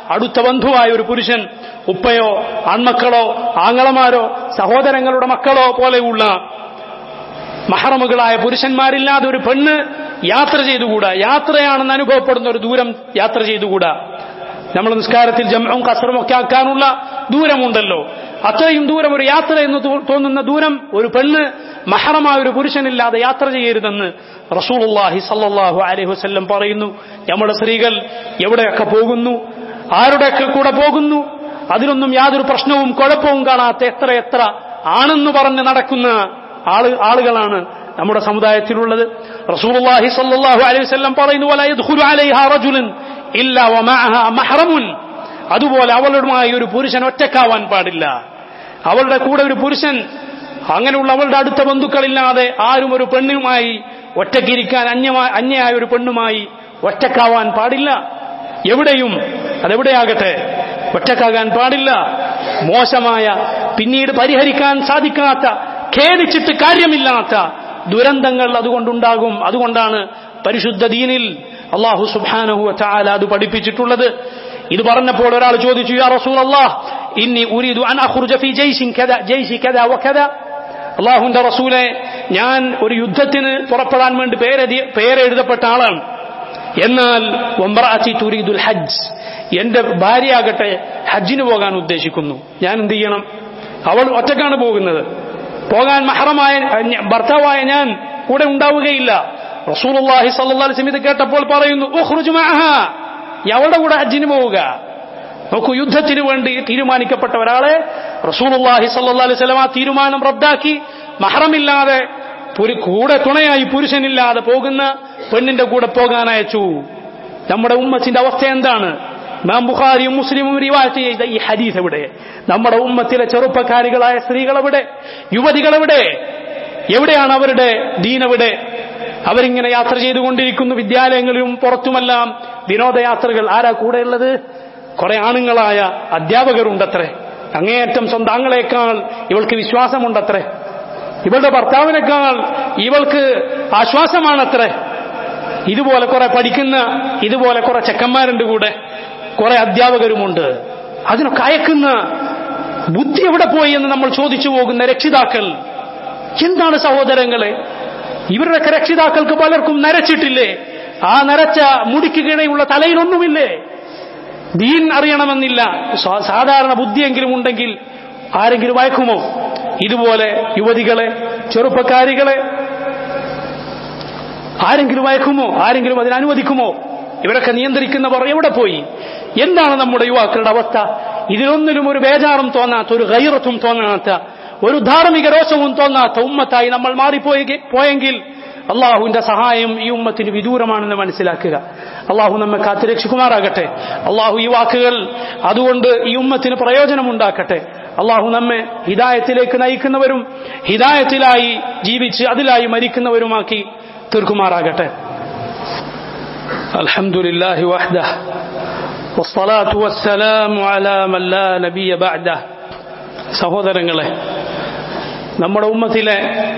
S1: അടുത്ത ബന്ധുവായ ഒരു പുരുഷൻ, ഉപ്പയോ ആൺമക്കളോ ആങ്ങളമാരോ സഹോദരങ്ങളുടെ മക്കളോ പോലെയുള്ള മഹറമുകളായ പുരുഷന്മാരില്ലാതെ ഒരു പെണ്ണ് യാത്ര ചെയ്തുകൂടാ. യാത്രയാണെന്ന് അനുഭവപ്പെടുന്ന ഒരു ദൂരം യാത്ര ചെയ്തുകൂടാ. നമ്മൾ നിസ്കാരത്തിൽ ജംഉം ഖസ്റും ഒക്കെ ആക്കാനുള്ള ദൂരമുണ്ടല്ലോ, അത്രയും ദൂരം ഒരു യാത്ര എന്ന് തോന്നുന്ന ദൂരം ഒരു പെണ്ണ് മഹറമായ ഒരു പുരുഷനില്ലാതെ യാത്ര ചെയ്യരുതെന്ന് റസൂലുള്ളാഹി സ്വല്ലല്ലാഹു അലൈഹി വസല്ലം പറയുന്നു. നമ്മുടെ സ്ത്രീകൾ എവിടെയൊക്കെ പോകുന്നു, ആരുടെയൊക്കെ കൂടെ പോകുന്നു, അതിലൊന്നും യാതൊരു പ്രശ്നവും കുഴപ്പവും കാണാത്ത എത്ര എത്ര ആണെന്ന് പറഞ്ഞ് നടക്കുന്ന ആള് ആളുകളാണ് നമ്മുടെ സമുദായത്തിലുള്ളത്. റസൂലുള്ളാഹി സ്വല്ലല്ലാഹു അലൈഹി വസല്ലം പറയുന്നു, വലാ യദ്ഖുലു അലൈഹാ റജുലുൻ ഇല്ലാ വമഅഹാ മഹ്റമുൻ. അതുപോലെ അവളുമായി ഒരു പുരുഷൻ ഒറ്റക്കാവാൻ പാടില്ല. അവളുടെ കൂടെ ഒരു പുരുഷൻ, അങ്ങനെയുള്ള അവളുടെ അടുത്ത ബന്ധുക്കളില്ലാതെ ആരും ഒരു പെണ്ണുമായി ഒറ്റക്കിരിക്കാൻ, അന്യമായ അന്യയായ ഒരു പെണ്ണുമായി ഒറ്റക്കാവാൻ പാടില്ല. എവിടെയും അതെവിടെയാകട്ടെ ഒറ്റക്കാകാൻ പാടില്ല. മോശമായ, പിന്നീട് പരിഹരിക്കാൻ സാധിക്കാത്ത, ഖേദിച്ചിട്ട് കാര്യമില്ലാത്ത ദുരന്തങ്ങൾ അതുകൊണ്ടുണ്ടാകും. അതുകൊണ്ടാണ് പരിശുദ്ധ ദീനിൽ അല്ലാഹു സുബ്ഹാനഹു വ തആല അത് പഠിപ്പിച്ചിട്ടുള്ളത്. ഇത് പറഞ്ഞപ്പോൾ ഒരാൾ ചോദിച്ചു, യാ റസൂലല്ലാഹ് ഇന്നി ഉരീദു അൻ അഖ്റുജ ഫീ ജയ്ശിൻ കദാ ജയ്ശി കദാ വകദാ. അല്ലാഹുവിന്റെ റസൂലേ, ഞാൻ ഒരു യുദ്ധത്തിന് പുറപ്പെടാൻ വേണ്ടി പേരെഴുതി പേരെഴുതപ്പെട്ട ആളാണ്. എന്നാൽ വംറഅതി തുരീദുൽ ഹജ്ജ്, എന്റെ ഭാര്യയാകട്ടെ ഹജ്ജിന് പോകാൻ ഉദ്ദേശിക്കുന്നു. ഞാൻ എന്ത് ചെയ്യണം? അവൾ ഒറ്റക്കാണ് പോകുന്നത്. പോകാൻ മഹറമായ ഭർത്താവായ ഞാൻ കൂടെ ഉണ്ടാവുകയില്ല. റസൂലുള്ളാഹി സ്വല്ലല്ലാഹു അലൈഹി വസല്ലം ഇത് കേട്ടപ്പോൾ പറയുന്നു, ഉഖ്റുജ് മഅഹാ, അവളുടെ കൂടെ ഹജ്ജിന് പോവുക. നോക്കൂ, യുദ്ധത്തിന് വേണ്ടി തീരുമാനിക്കപ്പെട്ട ഒരാളെ റസൂലുള്ളാഹി സ്വല്ലല്ലാഹു അലൈഹി വസല്ലം ആ തീരുമാനം റദ്ദാക്കി മഹറമില്ലാതെ കൂടെ തുണയായി പുരുഷനില്ലാതെ പോകുന്ന പെണ്ണിന്റെ കൂടെ പോകാൻ അയച്ചു. നമ്മുടെ ഉമ്മത്തിന്റെ അവസ്ഥ എന്താണ്? ഇമാം ബുഖാരിയും മുസ്ലിമും റിവായത്ത് ചെയ്ത ഈ ഹദീസ് എവിടെ? നമ്മുടെ ഉമ്മത്തിലെ ചെറുപ്പക്കാരികളായ സ്ത്രീകളെവിടെ? യുവതികളെവിടെ? എവിടെയാണ് അവരുടെ ദീനെവിടെ? അവരിങ്ങനെ യാത്ര ചെയ്തുകൊണ്ടിരിക്കുന്നു, വിദ്യാലയങ്ങളിലും പുറത്തുമെല്ലാം വിനോദയാത്രകൾ. ആരാ കൂടെയുള്ളത്? കുറെ ആണുങ്ങളായ അധ്യാപകരുണ്ടത്രേ. അങ്ങേയറ്റം സ്വന്തം ആങ്ങളേക്കാൾ ഇവൾക്ക് വിശ്വാസമുണ്ടത്രേ. ഇവളുടെ ഭർത്താവിനേക്കാൾ ഇവൾക്ക് ആശ്വാസമാണത്രേ. ഇതുപോലെ കുറെ പഠിക്കുന്ന ഇതുപോലെ കുറെ ചെക്കന്മാരുണ്ട് കൂടെ, കുറെ അധ്യാപകരുമുണ്ട്. അതിനൊക്കെ അയക്കുന്ന ബുദ്ധി എവിടെ പോയി എന്ന് നമ്മൾ ചോദിച്ചു പോകുന്ന രക്ഷിതാക്കൾ എന്താണ് സഹോദരങ്ങളെ? ഇവരുടെയൊക്കെ രക്ഷിതാക്കൾക്ക് പലർക്കും നരച്ചിട്ടില്ലേ? ആ നരച്ച മുടിക്ക് കീഴെയുള്ള തലയിലൊന്നുമില്ലേ? ദീൻ അറിയണമെന്നില്ല, സാധാരണ ബുദ്ധിയെങ്കിലും ഉണ്ടെങ്കിൽ ആരെങ്കിലും വയക്കുമോ? ഇതുപോലെ യുവതികളെ, ചെറുപ്പക്കാരികളെ ആരെങ്കിലും വയക്കുമോ? ആരെങ്കിലും അതിനനുവദിക്കുമോ? ഇവരൊക്കെ നിയന്ത്രിക്കുന്നവർ എവിടെ പോയി? എന്താണ് നമ്മുടെ യുവാക്കളുടെ അവസ്ഥ? ഇതിനൊന്നിലും ഒരു ബേജാറും തോന്നാത്ത, ഒരു ഗൈറത്തും തോന്നാത്ത, ഒരു ധാർമ്മിക രോഷവും തോന്നാത്ത ഉമ്മത്തായി നമ്മൾ മാറിപ്പോയി പോയെങ്കിൽ അള്ളാഹുവിന്റെ സഹായം ഈ ഉമ്മത്തിന് വിദൂരമാണെന്ന് മനസ്സിലാക്കുക. അള്ളാഹു നമ്മെ കാത്തുരക്ഷിക്കുമാറാകട്ടെ. അള്ളാഹു ഈ വാക്കുകൾ അതുകൊണ്ട് ഈ ഉമ്മത്തിന് പ്രയോജനമുണ്ടാക്കട്ടെ. അള്ളാഹു നമ്മെ ഹിദായത്തിലേക്ക് നയിക്കുന്നവരും ഹിദായത്തിലായി ജീവിച്ച് അതിലായി മരിക്കുന്നവരുമാക്കി തീർക്കുമാറാകട്ടെ. അൽഹംദുലില്ലാഹി വഹ്ദഹു വസ്സലാത്തു വസ്സലാമു അലാ മൻ ലാ നബിയ ബഅദഹു. സഹോദരങ്ങളെ, നമ്മുടെ ഉമ്മത്തിലെ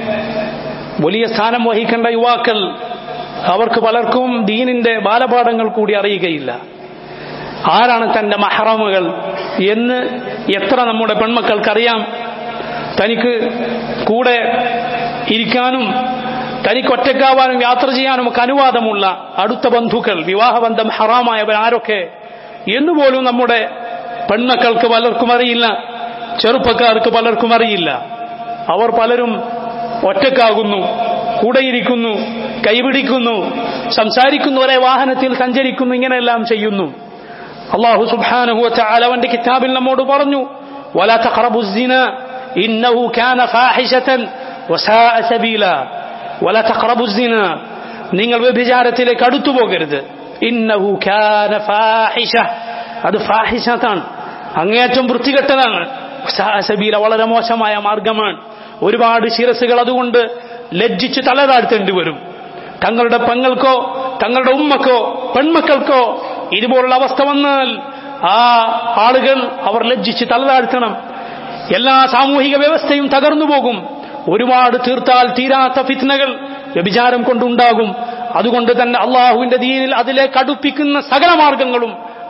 S1: വലിയ സ്ഥാനം വഹിക്കേണ്ട യുവാക്കൾ, അവർക്ക് പലർക്കും ദീനിന്റെ ബാലപാഠങ്ങൾ കൂടി അറിയുകയില്ല. ആരാണ് തന്റെ മഹറമുകൾ എന്ന് എത്ര നമ്മുടെ പെൺമക്കൾക്കറിയാം? തനിക്ക് കൂടെ ഇരിക്കാനും തനിക്ക് ഒറ്റക്കാവാനും യാത്ര ചെയ്യാനും ഒക്കെ അനുവാദമുള്ള അടുത്ത ബന്ധുക്കൾ, വിവാഹബന്ധം ഹറാമായവർ ആരൊക്കെ എന്നുപോലും നമ്മുടെ പെൺമക്കൾക്ക് പലർക്കും അറിയില്ല, ചെറുപ്പക്കാർക്ക് പലർക്കും അറിയില്ല. അവർ പലരും ഒറ്റക്കാകുന്നു, കൂടെയിരിക്കുന്നു, കൈപിടിക്കുന്നു, സംസാരിക്കുന്നു, ഒരേ വാഹനത്തിൽ സഞ്ചരിക്കുന്നു, ഇങ്ങനെയെല്ലാം ചെയ്യുന്നു. അല്ലാഹു സുബ്ഹാനഹു വ തആല അവന്റെ കിതാബിൽ നമ്മോട് പറഞ്ഞു, വലാ തഖറബുസ് സിന ഇന്നഹു കാന ഫാഹിശതൻ വസാഅ സബീല. വലാ തഖറബുസ് സിന, നിങ്ങൾ വ്യഭിചാരത്തിലേക്ക് അടുത്തു പോകരുത്. ഇന്നഹു കാന ഫാഹിശ, അത് ഫാഹിശത്താണ്, അങ്ങേയറ്റം വൃത്തികെട്ടതാണ്. വസാഅ സബീല, വളരെ മോശമായ മാർഗമാണ്. ഒരുപാട് ശിരസുകൾ അതുകൊണ്ട് ലജ്ജിച്ച് തലതാഴ്ത്തേണ്ടി വരും. തങ്ങളുടെ പെങ്ങൾക്കോ തങ്ങളുടെ ഉമ്മക്കോ പെൺമക്കൾക്കോ ഇതുപോലുള്ള അവസ്ഥ വന്നാൽ ആ ആളുകൾ അവർ ലജ്ജിച്ച് തലതാഴ്ത്തണം. എല്ലാ സാമൂഹിക വ്യവസ്ഥയും തകർന്നു പോകും. ഒരുപാട് തീർത്താൽ തീരാത്ത ഫിത്നകൾ വ്യഭിചാരം കൊണ്ടുണ്ടാകും. അതുകൊണ്ട് തന്നെ അള്ളാഹുവിന്റെ ദീനിൽ അതിലേക്ക് അടുപ്പിക്കുന്ന സകല മാർഗങ്ങളും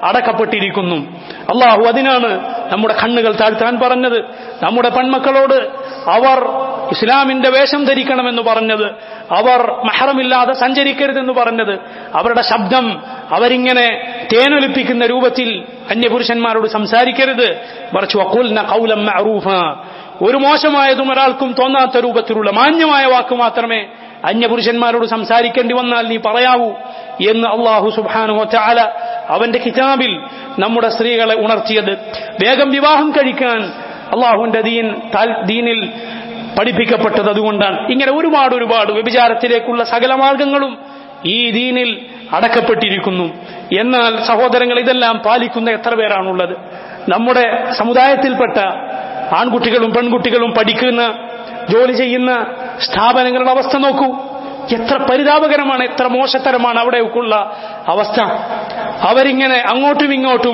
S1: അടക്കപ്പെട്ടിരിക്കുന്നു. അള്ളാഹു അതിനാണ് നമ്മുടെ കണ്ണുകൾ താഴ്ത്താൻ പറഞ്ഞത്, നമ്മുടെ പെൺമക്കളോട് അവർ ഇസ്ലാമിന്റെ വേഷം ധരിക്കണമെന്ന് പറഞ്ഞത്, അവർ മഹ്റമില്ലാതെ സഞ്ചരിക്കരുതെന്ന് പറഞ്ഞത്, അവരുടെ ശബ്ദം അവരിങ്ങനെ തേനൊലിപ്പിക്കുന്ന രൂപത്തിൽ അന്യപുരുഷന്മാരോട് സംസാരിക്കരുത്, മറിച്ച് വഖുൽന ഖൗലൻ മഅറൂഫ, ഒരു മോശമായതും ഒരാൾക്കും തോന്നാത്ത രൂപത്തിലുള്ള മാന്യമായ വാക്ക് മാത്രമേ അന്യപുരുഷന്മാരോട് സംസാരിക്കേണ്ടി വന്നാൽ നീ പറയാവൂ എന്ന് അല്ലാഹു സുബ്ഹാനഹു വ തആല അവന്റെ കിതാബിൽ നമ്മുടെ സ്ത്രീകളെ ഉണർത്തിയത്. വേഗം വിവാഹം കഴിക്കാൻ അല്ലാഹുവിന്റെ ദീൻ ദീനിൽ പഠിപ്പിക്കപ്പെട്ടത് അതുകൊണ്ടാണ്. ഇങ്ങനെ ഒരുപാട് ഒരുപാട് വ്യഭിചാരത്തിലേക്കുള്ള സകല മാർഗങ്ങളും ഈ ദീനിൽ അടക്കപ്പെട്ടിരിക്കുന്നു. എന്നാൽ സഹോദരങ്ങൾ, ഇതെല്ലാം പാലിക്കുന്ന എത്ര പേരാണുള്ളത്? നമ്മുടെ സമുദായത്തിൽപ്പെട്ട ആൺകുട്ടികളും പെൺകുട്ടികളും പഠിക്കുന്ന ജോലി ചെയ്യുന്ന സ്ഥാപനങ്ങളുടെ അവസ്ഥ നോക്കൂ. എത്ര പരിതാപകരമാണ്, എത്ര മോശത്തരമാണ് അവിടേക്കുള്ള അവസ്ഥ. അവരിങ്ങനെ അങ്ങോട്ടും ഇങ്ങോട്ടും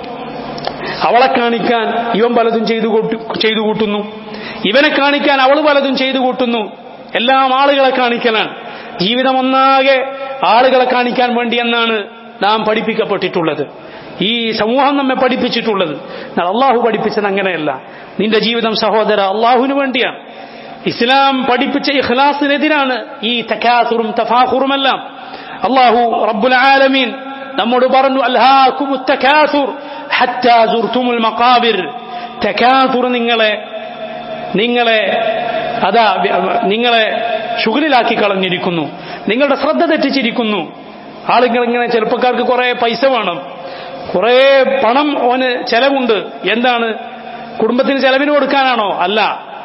S1: അവളെ കാണിക്കാൻ ഇവൻ പലതും ചെയ്തു ചെയ്തു കൂട്ടുന്നു, ഇവനെ കാണിക്കാൻ അവൾ പലതും ചെയ്തു കൂട്ടുന്നു. എല്ലാം ആളുകളെ കാണിക്കലാണ്. ജീവിതം ഒന്നാകെ ആളുകളെ കാണിക്കാൻ വേണ്ടി എന്നാണ് നാം പഠിപ്പിക്കപ്പെട്ടിട്ടുള്ളത്, ഈ സമൂഹം നമ്മെ പഠിപ്പിച്ചിട്ടുള്ളത്. എന്നാൽ അള്ളാഹു പഠിപ്പിച്ചത് അങ്ങനെയല്ല. നിന്റെ ജീവിതം സഹോദര അള്ളാഹുവിന് വേണ്ടിയാണ്. ഇസ്ലാം പഠിപ്പിച്ച ഇഖ്ലാസിനെതിരാണ് ഈ തകാസുറും തഫാഖുറുമെല്ലാം. അല്ലാഹു റബ്ബുൽ ആലമീൻ നമ്മോട് പറഞ്ഞു, അൽഹാകുമുത് തകാസുർ ഹത്താ സുർതുമുൽ മഖാബിർ. തകാസുർ നിങ്ങളെ നിങ്ങളെ അതാ നിങ്ങളെ ശുഗലിലാക്കി കളഞ്ഞിരിക്കുന്നു, നിങ്ങളുടെ ശ്രദ്ധ തെറ്റിച്ചിരിക്കുന്നു. ആളുകൾ ഇങ്ങനെ ചെറുപ്പക്കാർക്ക് കുറെ പൈസ വേണം, കുറെ പണം അവന് ചെലവുണ്ട്. എന്താണ്, കുടുംബത്തിന് ചെലവിന് കൊടുക്കാനാണോ? അല്ല,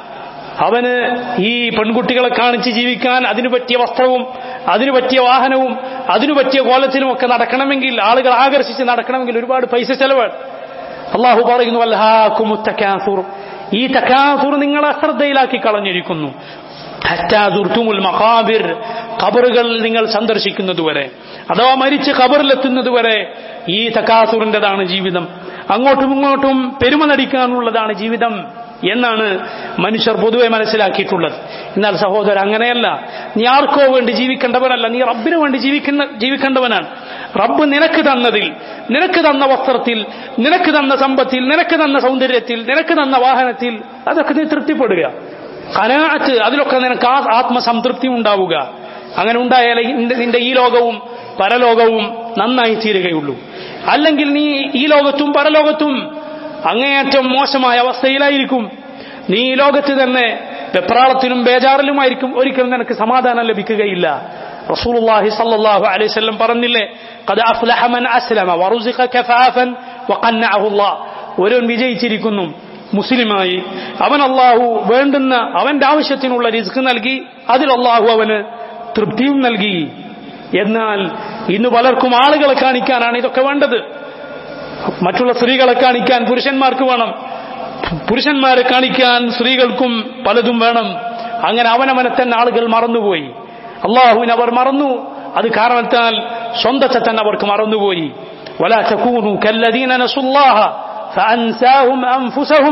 S1: അവന് ഈ പെൺകുട്ടികളെ കാണിച്ച് ജീവിക്കാൻ അതിനു പറ്റിയ വസ്ത്രവും അതിനു പറ്റിയ വാഹനവും അതിനു പറ്റിയ കോലത്തിലും ഒക്കെ നടക്കണമെങ്കിൽ, ആളുകൾ ആകർഷിച്ച് നടക്കണമെങ്കിൽ ഒരുപാട് പൈസ ചെലവാണ്. അള്ളാഹു പറയുന്നു, അൽഹാകുമുത് തകാസുർ, ഈ തകാസുർ നിങ്ങളെ അശ്രദ്ധയിലാക്കി കളഞ്ഞിരിക്കുന്നു. ഹത്താ സുർതുമുൽ മഖാബിർ, ഖബറുകൾ നിങ്ങൾ സന്ദർശിക്കുന്നതുവരെ അഥവാ മരിച്ച് ഖബറിലെത്തുന്നതുവരെ ഈ തകാസുറിന്റേതാണ് ജീവിതം. അങ്ങോട്ടും ഇങ്ങോട്ടും പെരുമ നടിക്കാനുള്ളതാണ് ജീവിതം എന്നാണ് മനുഷ്യർ പൊതുവെ മനസ്സിലാക്കിയിട്ടുള്ളത്. എന്നാൽ സഹോദര, അങ്ങനെയല്ല. നീ ആർക്കോ വേണ്ടി ജീവിക്കേണ്ടവനല്ല, നീ റബ്ബിന് വേണ്ടി ജീവിക്കുന്ന ജീവിക്കേണ്ടവനാണ്. റബ്ബ് നിനക്ക് തന്നതിൽ, നിനക്ക് തന്ന വസ്ത്രത്തിൽ, നിനക്ക് തന്ന സമ്പത്തിൽ, നിനക്ക് തന്ന സൗന്ദര്യത്തിൽ, നിനക്ക് തന്ന വാഹനത്തിൽ, അതൊക്കെ നീ തൃപ്തിപ്പെടുക. ഖനാഅത്ത്, അതിലൊക്കെ നിനക്ക് ആ ആത്മസംതൃപ്തി ഉണ്ടാവുക. അങ്ങനെ ഉണ്ടായാലേ നിന്റെ ഈ ലോകവും പരലോകവും നന്നായി തീരുകയുള്ളൂ. അല്ലെങ്കിൽ നീ ഈ ലോകത്തും പരലോകത്തും അങ്ങേയറ്റം മോശമായ അവസ്ഥയിലായിരിക്കും. നീ ഈ ലോകത്ത് തന്നെ വെപ്രാളത്തിലും ബേജാറിലുമായിരിക്കും. ഒരിക്കലും നിനക്ക് സമാധാനം ലഭിക്കുകയില്ല. റസൂലുള്ളാഹി സ്വല്ലല്ലാഹു അലൈഹി വസല്ലം പറഞ്ഞില്ലേ, ഖദ് അഫ്ലഹ മൻ അസ്ലമ വറുസിഖ കഫാഫൻ വഖന്നഅഹു അല്ലാഹ്. ഒരുവൻ വിജയിച്ചിരിക്കുന്നു മുസ്ലിമായി, അവൻ അല്ലാഹു വേണ്ടുന്ന അവന്റെ ആവശ്യത്തിനുള്ള റിസ്ക് നൽകി, അതിൽ അല്ലാഹു അവന് തൃപ്തിയും നൽകി. എന്നാൽ ഇന്ന് പലർക്കും ആളുകളെ കാണിക്കാനാണ് ഇതൊക്കെ വേണ്ടത്. മറ്റുള്ള സ്ത്രീകളെ കാണിക്കാൻ പുരുഷന്മാർക്ക് വേണം, പുരുഷന്മാരെ കാണിക്കാൻ സ്ത്രീകൾക്കും പലതും വേണം. അങ്ങനെ അവനവനെ തന്നെ ആളുകൾ മറന്നുപോയി. അള്ളാഹുവിനെ അവർ മറന്നു. അത് കാരണത്താൽ സ്വന്തത്തെ തന്നെ അവർക്ക് മറന്നുപോയി. വലാ തകൂനു കല്ലദീന നസുല്ലാഹ ഫഅൻസാഹും അൻഫുസഹും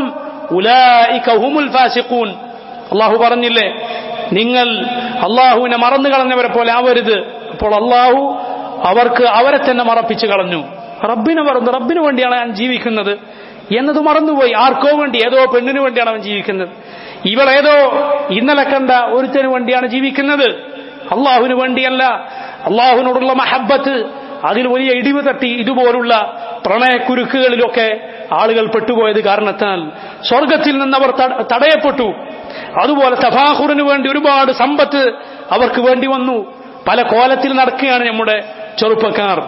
S1: ഉലൈക ഹുമുൽ ഫാസിഖൂൻ. അള്ളാഹു പറഞ്ഞില്ലേ, നിങ്ങൾ അള്ളാഹുവിനെ മറന്നു കളഞ്ഞവരെ പോലെ ആവരുത്. അപ്പോൾ അള്ളാഹു അവർക്ക് അവരെ തന്നെ മറപ്പിച്ചു കളഞ്ഞു. റബ്ബിനെ മറന്നു, റബ്ബിന് വേണ്ടിയാണ് ഞാൻ ജീവിക്കുന്നത് എന്നത് മറന്നുപോയി. ആർക്കോ വേണ്ടി, ഏതോ പെണ്ണിന് വേണ്ടിയാണ് അവൻ ജീവിക്കുന്നത്. ഇവളേതോ ഇന്നലെ കണ്ട ഒരുത്തന് വേണ്ടിയാണ് ജീവിക്കുന്നത്, അള്ളാഹുവിന് വേണ്ടിയല്ല. അള്ളാഹുവിനോടുള്ള മഹബ്ബത്ത് അതിൽ വലിയ ഇടിവ് തട്ടി ഇതുപോലുള്ള പ്രണയക്കുരുക്കുകളിലൊക്കെ ആളുകൾ പെട്ടുപോയത് കാരണത്താൽ സ്വർഗത്തിൽ നിന്നവർ തടയപ്പെട്ടു. അതുപോലെ തഫാഖുറിന് വേണ്ടി ഒരുപാട് സമ്പത്ത് അവർക്ക് വേണ്ടി വന്നു. പല കോലത്തിൽ നടക്കുകയാണ് നമ്മുടെ ചെറുപ്പക്കാർ.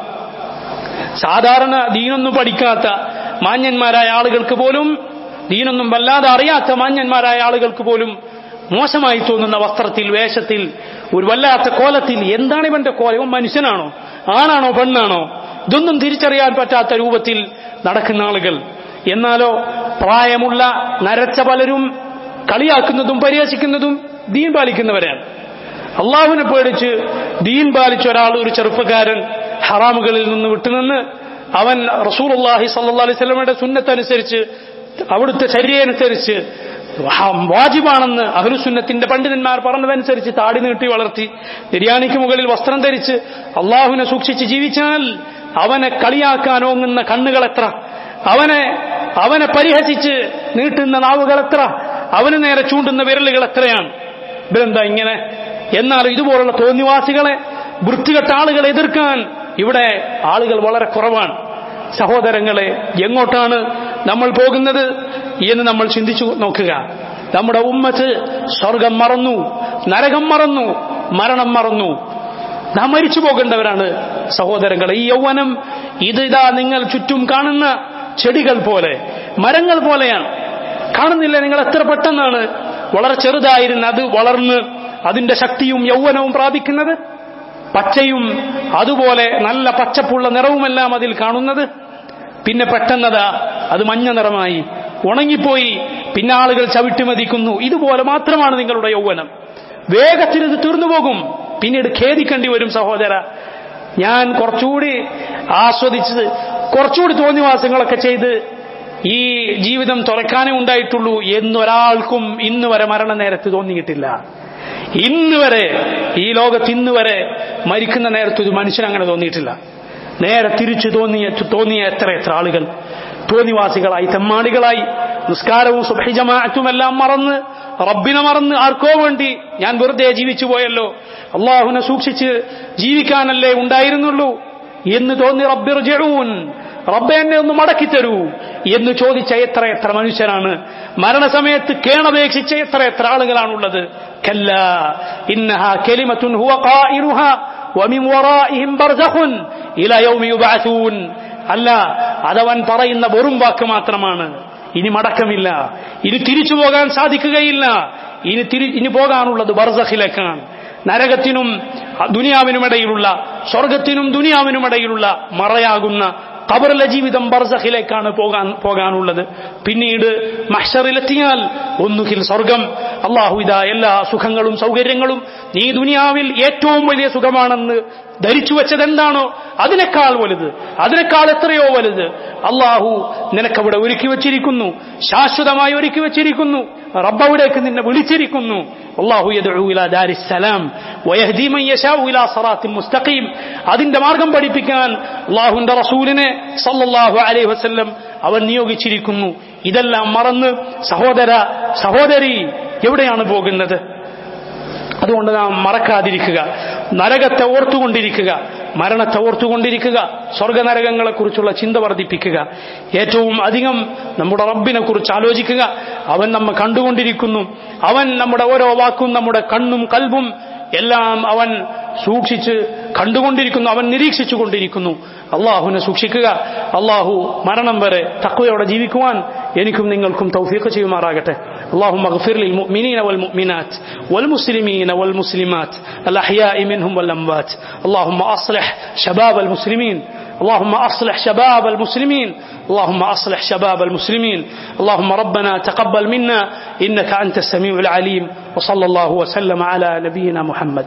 S1: സാധാരണ ദീനൊന്നും പഠിക്കാത്ത മാന്യന്മാരായ ആളുകൾക്ക് പോലും, ദീനൊന്നും വല്ലാതെ അറിയാത്ത മാന്യന്മാരായ ആളുകൾക്ക് പോലും മോശമായി തോന്നുന്ന വസ്ത്രത്തിൽ, വേഷത്തിൽ, ഒരു വല്ലാത്ത കോലത്തിൽ. എന്താണ് ഇവന്റെ കോലം? ഇവൻ മനുഷ്യനാണോ, ആണാണോ, പെണ്ണാണോ? ഇതൊന്നും തിരിച്ചറിയാൻ പറ്റാത്ത രൂപത്തിൽ നടക്കുന്ന ആളുകൾ. എന്നാലോ പ്രായമുള്ള നരച്ച പലരും കളിയാക്കുന്നതും പരിഹസിക്കുന്നതും ദീൻ പാലിക്കുന്നവരാണ്. അള്ളാഹുവിനെ പേടിച്ച് ദീൻ പാലിച്ച ഒരാൾ, ഒരു ചെറുപ്പക്കാരൻ ഹറാമുകളിൽ നിന്ന് വിട്ടുനിന്ന് അവൻ റസൂലുള്ളാഹി സ്വല്ലല്ലാഹു അലൈഹി വസല്ലമയുടെ സുന്നത്തനുസരിച്ച്, അവിടുത്തെ ചര്യയനുസരിച്ച്, വാജിബാണെന്ന് അഹ്ലുസുന്നത്തിന്റെ പണ്ഡിതന്മാർ പറഞ്ഞതനുസരിച്ച് താടി നീട്ടി വളർത്തി, ബിരിയാണിക്ക് മുകളിൽ വസ്ത്രം ധരിച്ച് അള്ളാഹുവിനെ സൂക്ഷിച്ച് ജീവിച്ചാൽ അവനെ കളിയാക്കാൻ ഓങ്ങുന്ന കണ്ണുകൾ എത്ര, അവനെ അവനെ പരിഹസിച്ച് നീട്ടുന്ന നാവുകൾ എത്ര, അവന് നേരെ ചൂണ്ടുന്ന വിരലുകൾ എത്രയാണ്. ഇവരെന്താ ഇങ്ങനെ? എന്നാൽ ഇതുപോലുള്ള തോന്നിവാസികളെ, വൃത്തികെട്ട ആളുകളെ എതിർക്കാൻ ഇവിടെ ആളുകൾ വളരെ കുറവാണ്. സഹോദരങ്ങളെ, എങ്ങോട്ടാണ് നമ്മൾ പോകുന്നത് എന്ന് നമ്മൾ ചിന്തിച്ചു നോക്കുക. നമ്മുടെ ഉമ്മത്ത് സ്വർഗം മറന്നു, നരകം മറന്നു, മരണം മറന്നു. നാം മരിച്ചു പോകേണ്ടവരാണ് സഹോദരങ്ങളെ. ഈ യൗവനം ഇത് ഇതാ നിങ്ങൾ ചുറ്റും കാണുന്ന ചെടികൾ പോലെ, മരങ്ങൾ പോലെയാണ്. കാണുന്നില്ല നിങ്ങൾ എത്ര പെട്ടെന്നാണ് വളരെ ചെറുതായിരുന്ന അത് വളർന്ന് അതിന്റെ ശക്തിയും യൗവനവും പ്രാപിക്കുന്നത്. പച്ചയും അതുപോലെ നല്ല പച്ചപ്പുള്ള നിറവുമെല്ലാം അതിൽ കാണുന്നത്. പിന്നെ പെട്ടെന്നതാ അത് മഞ്ഞ നിറമായി ഉണങ്ങിപ്പോയി, പിന്നെ ആളുകൾ ചവിട്ടിമതിക്കുന്നു. ഇതുപോലെ മാത്രമാണ് നിങ്ങളുടെ യൗവനം. വേഗത്തിൽ ഇത് തീർന്നുപോകും, പിന്നീട് ഖേദിക്കേണ്ടി വരും. സഹോദര, ഞാൻ കുറച്ചുകൂടി ആസ്വദിച്ച് കുറച്ചുകൂടി തോന്നിവാസങ്ങളൊക്കെ ചെയ്ത് ഈ ജീവിതം തുറക്കാനേ ഉണ്ടായിട്ടുള്ളൂ എന്നൊരാൾക്കും ഇന്ന് വരെ മരണനേരത്ത് തോന്നിയിട്ടില്ല. ഇന്ന് വരെ ഈ ലോകത്ത് ഇന്ന് വരെ മരിക്കുന്ന നേരത്ത് ഒരു മനുഷ്യൻ അങ്ങനെ തോന്നിയിട്ടില്ല. നേരെ തിരിച്ചു തോന്നിയ തോന്നിയ എത്ര എത്ര ആളുകൾ തോന്നിവാസികളായി, തെമ്മാടികളായി, നിസ്കാരവും സുബ്ഹി ജമാഅത്തും എല്ലാം മറന്ന്, റബ്ബിനെ മറന്ന്, ആർക്കോ വേണ്ടി ഞാൻ വെറുതെ ജീവിച്ചു പോയല്ലോ, അള്ളാഹുവിനെ സൂക്ഷിച്ച് ജീവിക്കാനല്ലേ ഉണ്ടായിരുന്നുള്ളൂ എന്ന് തോന്നി റബ്ബിർജിഊൻ, റബ്ബെ എന്നെ ഒന്ന് മടക്കിത്തരൂ എന്ന് ചോദിച്ച എത്ര എത്ര മനുഷ്യരാണ്. മരണസമയത്ത് കേണപേക്ഷിച്ച എത്ര എത്ര ആളുകളാണുള്ളത്. കല്ലാ ഇന്നഹാ കലിമത്തുൻ ഹുവ ഖായിലുഹാ വമിൻ വറാഇഹിം ബർസഖുൻ ഇലാ യൗമി യുബഅസൂൻ. അല്ല, അതവൻ പറയുന്ന വെറും വാക്ക് മാത്രമാണ്. ഇനി മടക്കമില്ല, ഇനി തിരിച്ചു പോകാൻ സാധിക്കുകയില്ല. ഇനി തിരി ഇനി പോകാനുള്ളത് ബർസഖിലേക്കാണ്. നരകത്തിനും ദുനിയാവിനുമിടയിലുള്ള, സ്വർഗത്തിനും ദുനിയാവിനുമിടയിലുള്ള മറയാകുന്ന ഖബറിലെ ജീവിതം ബർസഖിലേക്കാണ് പോകാൻ പോകാനുള്ളത്. പിന്നീട് മഹ്ശറിലെത്തിയാൽ ഒന്നുകിൽ സ്വർഗം. അള്ളാഹു ഇതാ എല്ലാ സുഖങ്ങളും സൗകര്യങ്ങളും നീ ദുനിയാവിൽ ഏറ്റവും വലിയ സുഖമാണെന്ന് ധരിച്ചു വെച്ചത് എന്താണോ അതിനേക്കാൾ വലുത്, അതിനേക്കാൾ എത്രയോ വലുത് അള്ളാഹു നിനക്കവിടെ ഒരുക്കി വച്ചിരിക്കുന്നു, ശാശ്വതമായി ഒരുക്കി വച്ചിരിക്കുന്നു. റബ്ബവിടേക്ക് നിന്നെ വിളിച്ചിരിക്കുന്നു. അല്ലാഹു യദ്ഉ ഇലാ ദാരിസ്സലാം വയഹ്ദി മൻ യശാഉ ഇലാ സിറാത്തിൻ മുസ്തഖീം. അതിന്റെ മാർഗം പഠിപ്പിക്കാൻ അല്ലാഹുവിന്റെ റസൂലിനെ സല്ലല്ലാഹു അലൈഹി വസല്ലം അവൻ നിയോഗിച്ചിരിക്കുന്നു. ഇതെല്ലാം മറന്ന് സഹോദര സഹോദരി എവിടെയാണ് പോകുന്നത്? അതുകൊണ്ട് നാം മറക്കാതിരിക്കുക, നരകത്തെ ഓർത്തുകൊണ്ടിരിക്കുക, മരണത്തെ ഓർത്തുകൊണ്ടിരിക്കുക, സ്വർഗനരകങ്ങളെ കുറിച്ചുള്ള ചിന്ത വർദ്ധിപ്പിക്കുക. ഏറ്റവും അധികം നമ്മുടെ റബ്ബിനെ കുറിച്ച് ആലോചിക്കുക. അവൻ നമ്മെ കണ്ടുകൊണ്ടിരിക്കുന്നു. അവൻ നമ്മുടെ ഓരോ വാക്കും, നമ്മുടെ കണ്ണും കൽബും എല്ലാം അവൻ സൂക്ഷിച്ച് കണ്ടുകൊണ്ടിരിക്കുന്നു, അവൻ നിരീക്ഷിച്ചു കൊണ്ടിരിക്കുന്നു. അള്ളാഹുവിനെ സൂക്ഷിക്കുക. അള്ളാഹു മരണം വരെ തഖ്വയോടെ ജീവിക്കുവാൻ എനിക്കും നിങ്ങൾക്കും തൗഫീഖ് ചെയ്യുമാറാകട്ടെ. اللهم اغفر للمؤمنين والمؤمنات والمسلمين والمسلمات الأحياء منهم والأموات. اللهم أصلح شباب المسلمين، اللهم أصلح شباب المسلمين، اللهم أصلح شباب المسلمين. اللهم ربنا تقبل منا إنك أنت السميع العليم. وصلى الله وسلم على نبينا محمد.